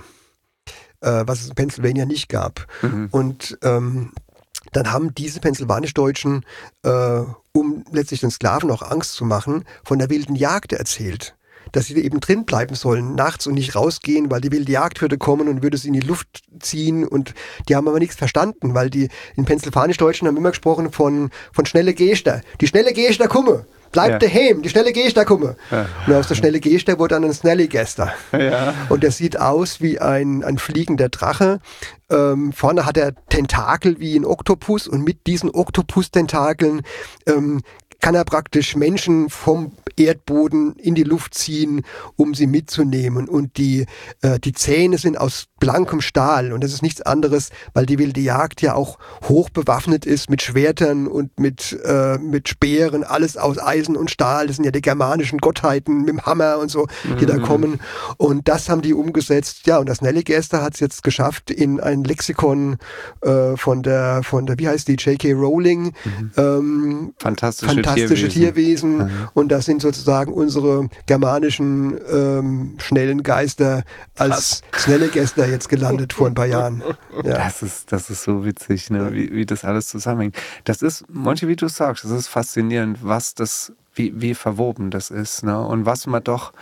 äh, was es in Pennsylvania nicht gab. Mhm. Und ähm, dann haben diese Pennsylvanisch-Deutschen, äh, um letztlich den Sklaven auch Angst zu machen, von der wilden Jagd erzählt. Dass sie eben drin bleiben sollen, nachts und nicht rausgehen, weil die wilde Jagd würde kommen und würde sie in die Luft ziehen. Und die haben aber nichts verstanden, weil die in Pennsylvanisch-Deutschen haben immer gesprochen von, von schnelle Gester. Die schnelle Gester komme, bleib Ja. daheim, die schnelle Gester komme. Ja. Und aus der schnelle Gester wurde dann ein Snallygaster. Ja. Und der sieht aus wie ein, ein fliegender Drache. Ähm, vorne hat er Tentakel wie ein Oktopus und mit diesen Oktopus-Tentakeln ähm, kann er praktisch Menschen vom Erdboden in die Luft ziehen, um sie mitzunehmen. Und die, äh, die Zähne sind aus blankem Stahl. Und das ist nichts anderes, weil die wilde Jagd ja auch hoch bewaffnet ist mit Schwertern und mit, äh, mit Speeren, alles aus Eisen und Stahl. Das sind ja die germanischen Gottheiten mit dem Hammer und so, die Mhm. da kommen. Und das haben die umgesetzt. Ja, und das Snallygaster hat es jetzt geschafft, in ein Lexikon äh, von der, von der, wie heißt die, J K Rowling, ähm, Fantastische, fantastische Tierwesen. Mhm. Und das sind sozusagen unsere germanischen ähm, schnellen Geister als Snallygaster jetzt gelandet vor ein paar Jahren. Ja. Das ist, das ist so witzig, ne? wie, wie das alles zusammenhängt. Das ist, manche, wie du sagst, das ist faszinierend, was das, wie, wie verwoben das ist, ne? Und was man doch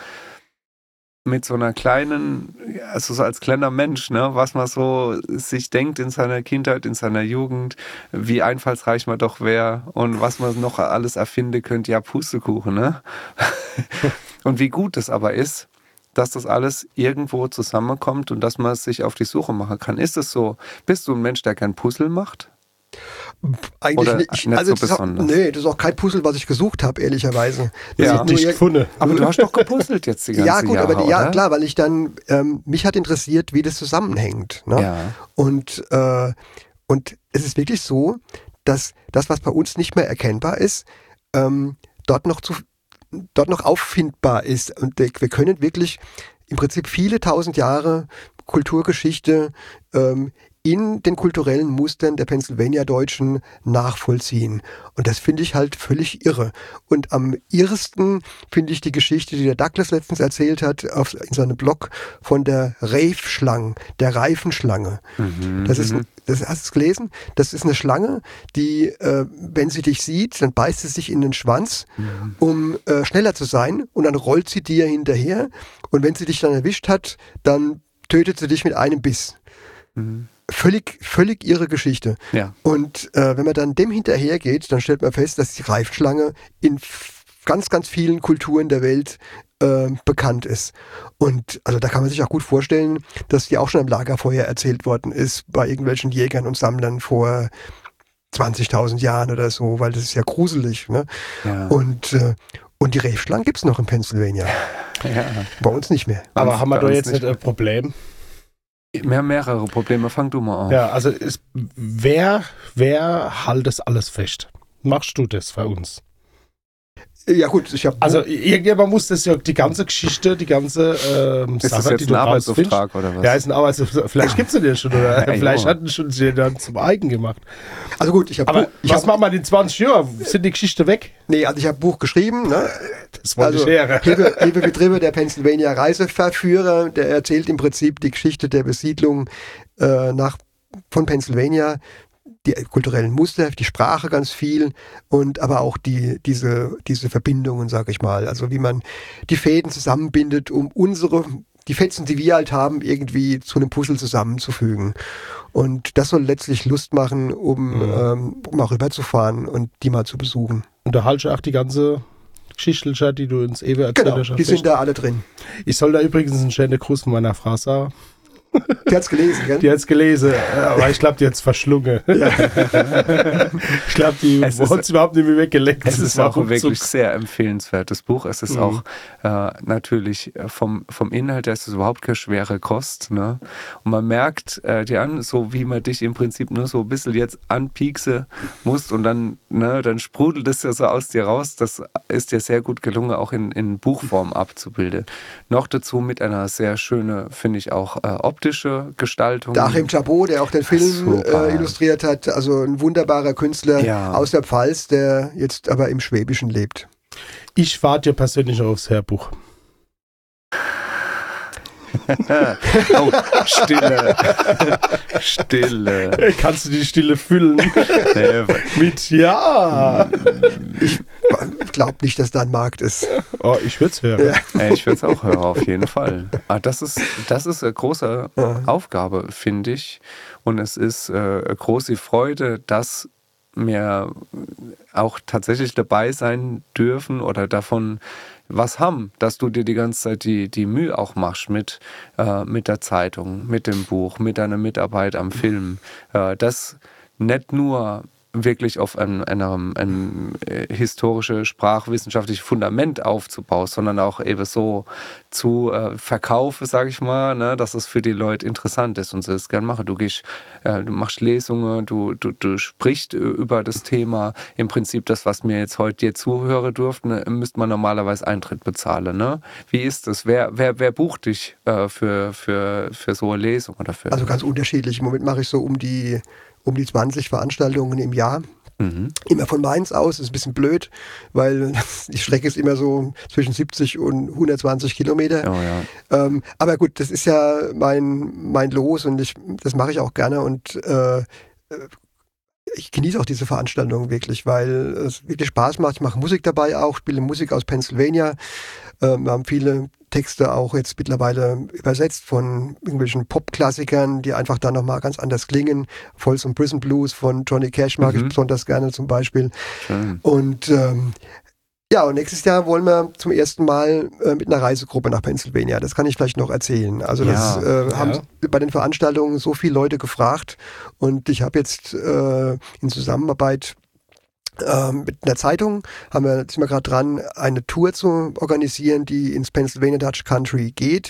mit so einer kleinen, also so als kleiner Mensch, ne, was man so sich denkt in seiner Kindheit, in seiner Jugend, wie einfallsreich man doch wäre und was man noch alles erfinden könnte, ja, Pustekuchen, ne? Und wie gut es aber ist, dass das alles irgendwo zusammenkommt und dass man sich auf die Suche machen kann. Ist es so? Bist du ein Mensch, der kein Puzzle macht? Eigentlich Oder nicht. nicht Also so das ist auch, besonders? nee, das ist auch kein Puzzle, was ich gesucht habe, ehrlicherweise. Das Ja. ist nur Nicht ir- gefunden. Aber du hast doch gepuzzelt jetzt die ganze ja, gut, Jahre, aber die, ja, oder? klar, weil ich dann, ähm, mich hat interessiert, wie das zusammenhängt. Ne? Ja. Und, äh, und es ist wirklich so, dass das, was bei uns nicht mehr erkennbar ist, ähm, dort noch zu, dort noch auffindbar ist. Und wir wir können wirklich im Prinzip viele tausend Jahre Kulturgeschichte ähm, in den kulturellen Mustern der Pennsylvania-Deutschen nachvollziehen. Und das finde ich halt völlig irre. Und am irresten finde ich die Geschichte, die der Douglas letztens erzählt hat, auf, in seinem Blog von der Rave-Schlange, der Reifenschlange. Mhm. Das ist, das, hast du es gelesen? Das ist eine Schlange, die, äh, wenn sie dich sieht, dann beißt sie sich in den Schwanz, mhm. um äh, schneller zu sein, und dann rollt sie dir hinterher. Und wenn sie dich dann erwischt hat, dann tötet sie dich mit einem Biss. Mhm. Völlig, völlig irre Geschichte. Ja. Und äh, wenn man dann dem hinterhergeht, dann stellt man fest, dass die Reifenschlange in f- ganz, ganz vielen Kulturen der Welt äh, bekannt ist. Und also da kann man sich auch gut vorstellen, dass die auch schon am Lagerfeuer erzählt worden ist bei irgendwelchen Jägern und Sammlern vor zwanzigtausend Jahren oder so, weil das ist ja gruselig. Ne? Ja. Und, äh, und die Reifschlange gibt es noch in Pennsylvania. Ja. Bei uns nicht mehr. Aber Bei haben wir uns da jetzt nicht nicht ein Problem? Wir haben mehrere Probleme. Fang du mal an. Ja, also ist, wer, wer hält das alles fest? Machst du das für uns? Ja gut, ich habe... Also irgendjemand muss das ja, die ganze Geschichte, die ganze ähm, Ist das Sache, jetzt die ein du Arbeitsauftrag oder was? Ja, ist ein Arbeitsauftrag. Vielleicht gibt es den ja schon, oder Ja, vielleicht ja. hatten schon sie dann zum Eigen gemacht. Also gut, ich habe... Aber Ich was hab, machen wir in zwanzig Jahren? Sind die Geschichte weg? nee, also ich habe Buch geschrieben, ne? Das wollte Also, ich hören. Liebe, liebe Betriebe, der Pennsylvania Reiseverführer, der erzählt im Prinzip die Geschichte der Besiedlung äh, nach, von Pennsylvania, die kulturellen Muster, die Sprache ganz viel und aber auch die, diese, diese Verbindungen, sag ich mal. Also wie man die Fäden zusammenbindet, um unsere, die Fetzen, die wir halt haben, irgendwie zu einem Puzzle zusammenzufügen. Und das soll letztlich Lust machen, um, Mhm. ähm, um mal rüberzufahren und die mal zu besuchen. Und da halte ich auch die ganze Geschichte, die du uns eben erzählt Genau, hast. die sind da alle drin. Ich soll da übrigens einen schönen Gruß von meiner Frau sagen. Die hat's gelesen, gell? Die hat's gelesen, aber ich glaube, die hat's verschlungen. Ich glaube, die Es ist- hat es überhaupt nicht mehr weggeleckt. Es ist war auch ein ruckzuck. wirklich sehr empfehlenswertes Buch. Es ist Mhm. auch äh, natürlich äh, vom, vom Inhalt her ist es überhaupt keine schwere Kost. Ne? Und man merkt äh, dir an, so wie man dich im Prinzip nur so ein bisschen jetzt anpiekse muss und dann, ne, dann sprudelt es ja so aus dir raus. Das ist dir sehr gut gelungen, auch in, in Buchform abzubilden. Noch dazu mit einer sehr schönen, finde ich auch, äh, optische Gestaltung. Der Achim Chabot, der auch den Film Super. äh, illustriert hat, also ein wunderbarer Künstler Ja. aus der Pfalz, der jetzt aber im Schwäbischen lebt. Ich warte ja persönlich aufs Hörbuch. Oh, Stille. Stille. Kannst du die Stille füllen? Nee, Mit Ja. Ich glaube nicht, dass da ein Markt ist. Oh, ich würde es hören. Ja. Ja, ich würde es auch hören, auf jeden Fall. Aber das ist, das ist eine große Ja. Aufgabe, finde ich. Und es ist äh, eine große Freude, dass wir auch tatsächlich dabei sein dürfen oder davon was haben, dass du dir die ganze Zeit die, die Mühe auch machst mit, äh, mit der Zeitung, mit dem Buch, mit deiner Mitarbeit am Film. Äh, das nicht nur wirklich auf einem, einem, einem äh, historische, sprachwissenschaftliche Fundament aufzubauen, sondern auch eben so zu äh, verkaufen, sage ich mal, ne, dass es für die Leute interessant ist und sie es gerne machen. Du gehst, äh, du machst Lesungen, du, du, du sprichst über das Thema. Im Prinzip das, was mir jetzt heute dir zuhören durften, ne, müsste man normalerweise Eintritt bezahlen. Ne? Wie ist das? Wer, wer, wer bucht dich äh, für, für, für so eine Lesung oder für? Also ganz unterschiedlich. Im Moment mache ich so um die, um die zwanzig Veranstaltungen im Jahr. Mhm. Immer von Mainz aus, ist ein bisschen blöd, weil die Strecke ist immer so zwischen siebzig und hundertzwanzig Kilometer. Oh, ja. Ähm, aber gut, das ist ja mein, mein Los und ich, das mache ich auch gerne und äh, ich genieße auch diese Veranstaltungen wirklich, weil es wirklich Spaß macht. Ich mache Musik dabei auch, spiele Musik aus Pennsylvania. Ähm, wir haben viele Texte auch jetzt mittlerweile übersetzt von irgendwelchen Pop-Klassikern, die einfach dann nochmal ganz anders klingen. Folsom Prison Blues von Johnny Cash mag Mhm. ich besonders gerne zum Beispiel. Schön. Und ähm, ja, und nächstes Jahr wollen wir zum ersten Mal äh, mit einer Reisegruppe nach Pennsylvania. Das kann ich vielleicht noch erzählen. Also das Ja, äh, haben ja. bei den Veranstaltungen so viele Leute gefragt und ich habe jetzt äh, in Zusammenarbeit ähm, mit einer Zeitung, haben wir, sind wir gerade dran, eine Tour zu organisieren, die ins Pennsylvania Dutch Country geht.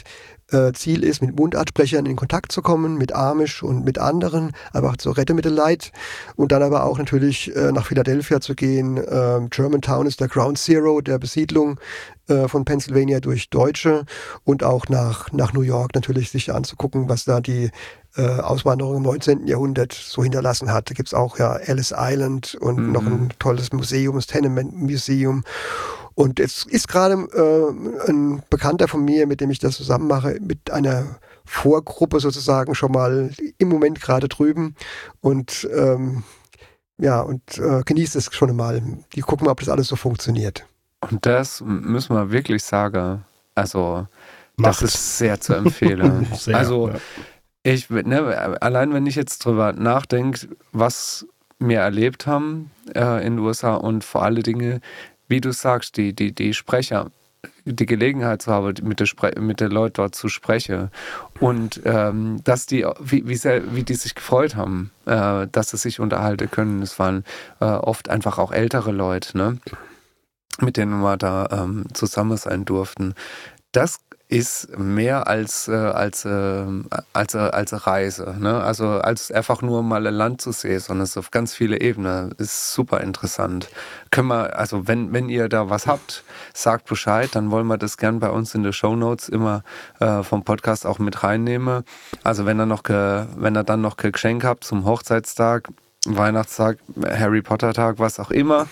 äh, Ziel ist, mit Mundartsprechern in Kontakt zu kommen, mit Amish und mit anderen, einfach zur Rettemittelleid und dann aber auch natürlich äh, nach Philadelphia zu gehen. Äh, Germantown ist der Ground Zero der Besiedlung äh, von Pennsylvania durch Deutsche und auch nach, nach New York natürlich sich anzugucken, was da die äh, Auswanderung im neunzehnten Jahrhundert so hinterlassen hat. Da gibt es auch ja Ellis Island und mhm. noch ein tolles Museum, das Tenement Museum. Und jetzt ist gerade äh, ein Bekannter von mir, mit dem ich das zusammen mache, mit einer Vorgruppe sozusagen schon mal im Moment gerade drüben und ähm, ja, und äh, genießt es schon mal. Die gucken mal, ob das alles so funktioniert. Und das müssen wir wirklich sagen, also Macht. das ist sehr zu empfehlen. Sehr, also ja. ich, ne, allein wenn ich jetzt drüber nachdenke, was wir erlebt haben äh, in den U S A und vor allen Dingen, wie du sagst, die, die, die Sprecher, die Gelegenheit zu haben, mit den Spre- mit den Leuten dort zu sprechen und ähm, dass die, wie, wie, sehr, wie die sich gefreut haben, äh, dass sie sich unterhalten können. Es waren äh, oft einfach auch ältere Leute, ne? Mit denen wir da ähm, zusammen sein durften. Das ist mehr als, äh, als, äh, als, äh, als eine Reise. Ne? Also als einfach nur mal ein Land zu sehen, sondern es ist auf ganz viele Ebenen. Ist super interessant. Können wir, also wenn, wenn ihr da was habt, sagt Bescheid, dann wollen wir das gern bei uns in den Shownotes immer äh, vom Podcast auch mit reinnehmen. Also wenn ihr noch ge, wenn ihr dann noch ein Geschenk habt zum Hochzeitstag, Weihnachtstag, Harry Potter Tag, was auch immer,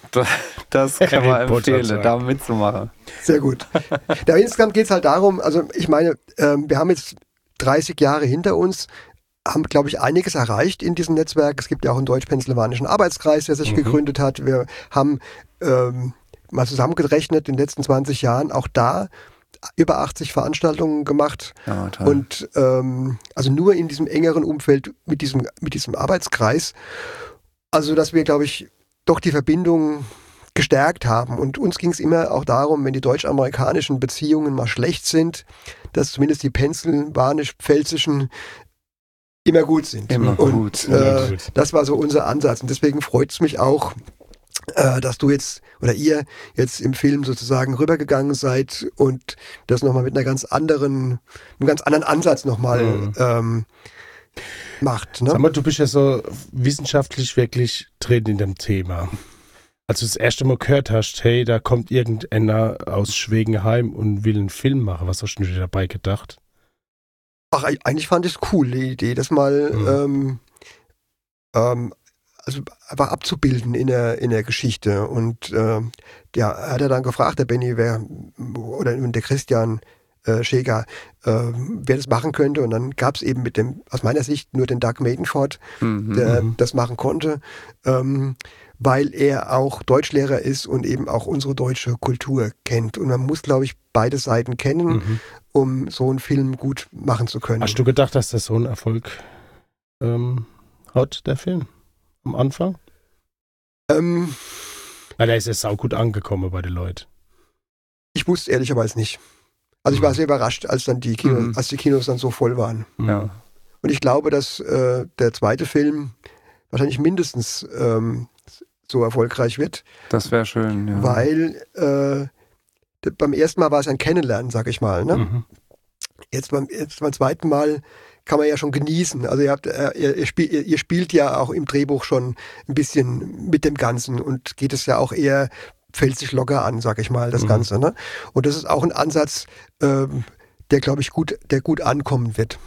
das kann man empfehlen, da mitzumachen. Sehr gut. Ja, insgesamt geht es halt darum, also ich meine, ähm, wir haben jetzt dreißig Jahre hinter uns, haben, glaube ich, einiges erreicht in diesem Netzwerk. Es gibt ja auch einen deutsch-pennsylvanischen Arbeitskreis, der sich mhm. gegründet hat. Wir haben ähm, mal zusammengerechnet in den letzten zwanzig Jahren auch da über achtzig Veranstaltungen gemacht ja, toll. und ähm, also nur in diesem engeren Umfeld mit diesem, mit diesem Arbeitskreis. Also dass wir, glaube ich, doch die Verbindung gestärkt haben. Und uns ging es immer auch darum, wenn die deutsch-amerikanischen Beziehungen mal schlecht sind, dass zumindest die pennsylvanisch-pfälzischen immer gut sind. Immer und, gut. Äh, gut. Das war so unser Ansatz. Und deswegen freut es mich auch, äh, dass du jetzt oder ihr jetzt im Film sozusagen rübergegangen seid und das nochmal mit einer ganz anderen, einem ganz anderen Ansatz nochmal mhm. ähm, macht. Ne? Sag mal, du bist ja so wissenschaftlich wirklich drin in dem Thema. Als du das erste Mal gehört hast, hey, da kommt irgendeiner aus Schwegenheim und will einen Film machen, was hast du dir dabei gedacht? Ach, eigentlich fand ich es cool, die Idee, das mal mhm. ähm, ähm, also einfach abzubilden in der, in der Geschichte. Und äh, ja, hat er dann gefragt, der Benny, wer, oder der Christian äh, Schäger, äh, wer das machen könnte. Und dann gab es eben mit dem, aus meiner Sicht, nur den Doug Maidenford, mhm. der das machen konnte, ähm, weil er auch Deutschlehrer ist und eben auch unsere deutsche Kultur kennt. Und man muss, glaube ich, beide Seiten kennen, mhm. um so einen Film gut machen zu können. Hast du gedacht, dass das so einen Erfolg ähm, hat, der Film? Am Anfang? Ähm, Weil er ist ja saugut angekommen bei den Leuten. Ich wusste ehrlicherweise nicht. Also ich war sehr überrascht, als dann die Kinos, mhm. als die Kinos dann so voll waren. Ja. Und ich glaube, dass äh, der zweite Film wahrscheinlich mindestens ähm, so erfolgreich wird. Das wäre schön, ja. Weil äh, beim ersten Mal war es ein Kennenlernen, sag ich mal. Ne? Mhm. Jetzt, beim, jetzt beim zweiten Mal kann man ja schon genießen. Also ihr, habt, ihr, ihr, spiel, ihr, ihr spielt ja auch im Drehbuch schon ein bisschen mit dem Ganzen und geht es ja auch eher pfälzisch locker an, sag ich mal, das mhm. Ganze. Ne? Und das ist auch ein Ansatz, ähm, der, glaube ich, gut, der gut ankommen wird.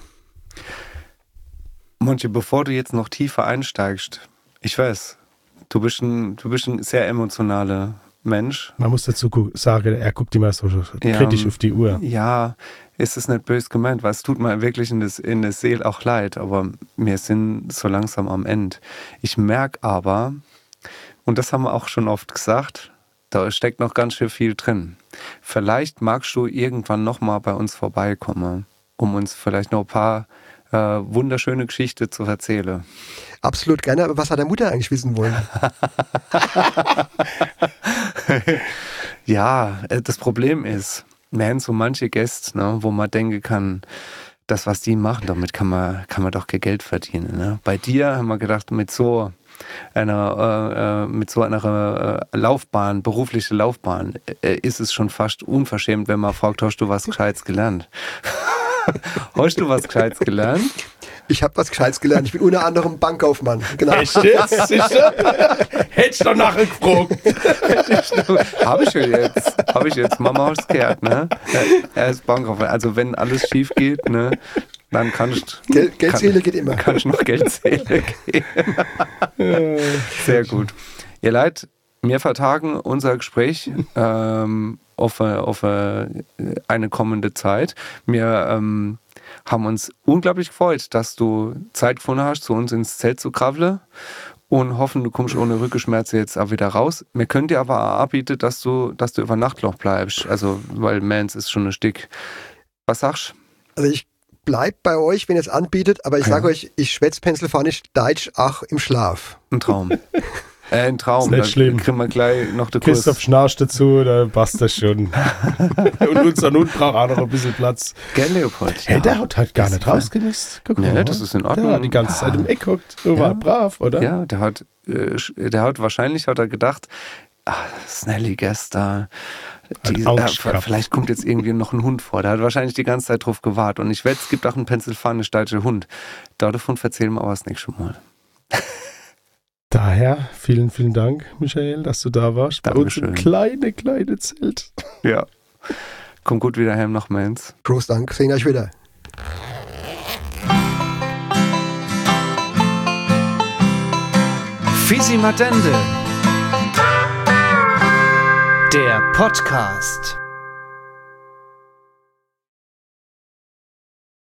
Monchi, bevor du jetzt noch tiefer einsteigst, ich weiß, du bist ein, du bist ein sehr emotionaler Mensch. Man muss dazu sagen, er guckt immer so kritisch ja, auf die Uhr. Ja, ist es nicht böse gemeint, weil es tut mir wirklich in, das, in der Seele auch leid, aber wir sind so langsam am Ende. Ich merke aber, und das haben wir auch schon oft gesagt, da steckt noch ganz schön viel drin. Vielleicht magst du irgendwann nochmal bei uns vorbeikommen, um uns vielleicht noch ein paar äh, wunderschöne Geschichten zu erzählen. Absolut gerne, aber was hat der Mutter eigentlich wissen wollen? Ja, das Problem ist, wir haben so manche Gäste, ne, wo man denken kann, das, was die machen, damit kann man, kann man doch kein Geld verdienen. Ne? Bei dir haben wir gedacht, mit so einer, äh, mit so einer äh, Laufbahn, berufliche Laufbahn, äh, ist es schon fast unverschämt, wenn man fragt, hast du was Gescheites gelernt? Hast du was Gescheites gelernt? Ich habe was Gescheites gelernt. Ich bin unter anderem Bankkaufmann. Genau. Echt jetzt? Sicher? Hättest du doch nachher gefragt. Habe ich ja jetzt. Habe ich jetzt. Mama hat's gehört, ne? Er ist Bankkaufmann. Also wenn alles schief geht, ne, dann kann ich... Gel Geldzähler geht immer. Kann ich noch Geldzähler gehen. Sehr gut. Ihr Leid, wir vertagen unser Gespräch ähm, auf, auf eine kommende Zeit. Wir ähm, haben uns unglaublich gefreut, dass du Zeit gefunden hast, zu uns ins Zelt zu krabbeln und hoffen, du kommst ohne Rückenschmerzen jetzt auch wieder raus. Wir können dir aber auch anbieten, dass du, dass du über Nacht noch bleibst, also weil Mans ist schon ein Stück. Was sagst du? Also ich bleib bei euch, wenn ihr es anbietet, aber ich Ja. sage euch, ich schwätze pennsylvanisch Deutsch auch im Schlaf. Ein Traum. Äh, ein Traum. Ist nicht Da schlimm. kriegen wir gleich noch den Kurs. Christoph schnarcht dazu, da passt das schon. Und unser Hund braucht auch noch ein bisschen Platz. Gell, Leopold? Hey, der hat halt gar Das nicht ist- rausgenießt. Guck Nee, mal. das ist in Ordnung. Der hat die ganze Zeit im Eck hockt. Du Ja. war brav, oder? Ja, der hat, äh, der hat wahrscheinlich hat er gedacht, ah, Snelly gestern, die, Hat äh, Angst gehabt. vielleicht kommt jetzt irgendwie noch ein Hund vor. Der hat wahrscheinlich die ganze Zeit drauf gewartet. Und ich wette, es gibt auch einen pennsylvanisch-deutschen Hund. Davon erzählen wir aber das nächste Mal. Daher, vielen, vielen Dank, Michael, dass du da warst. Bei uns Dankeschön. im kleine, kleine Zelt. Ja. Komm gut wieder heim nach Mainz. Prost, Dank. Sehen euch wieder. Fisi Madende. Der Podcast.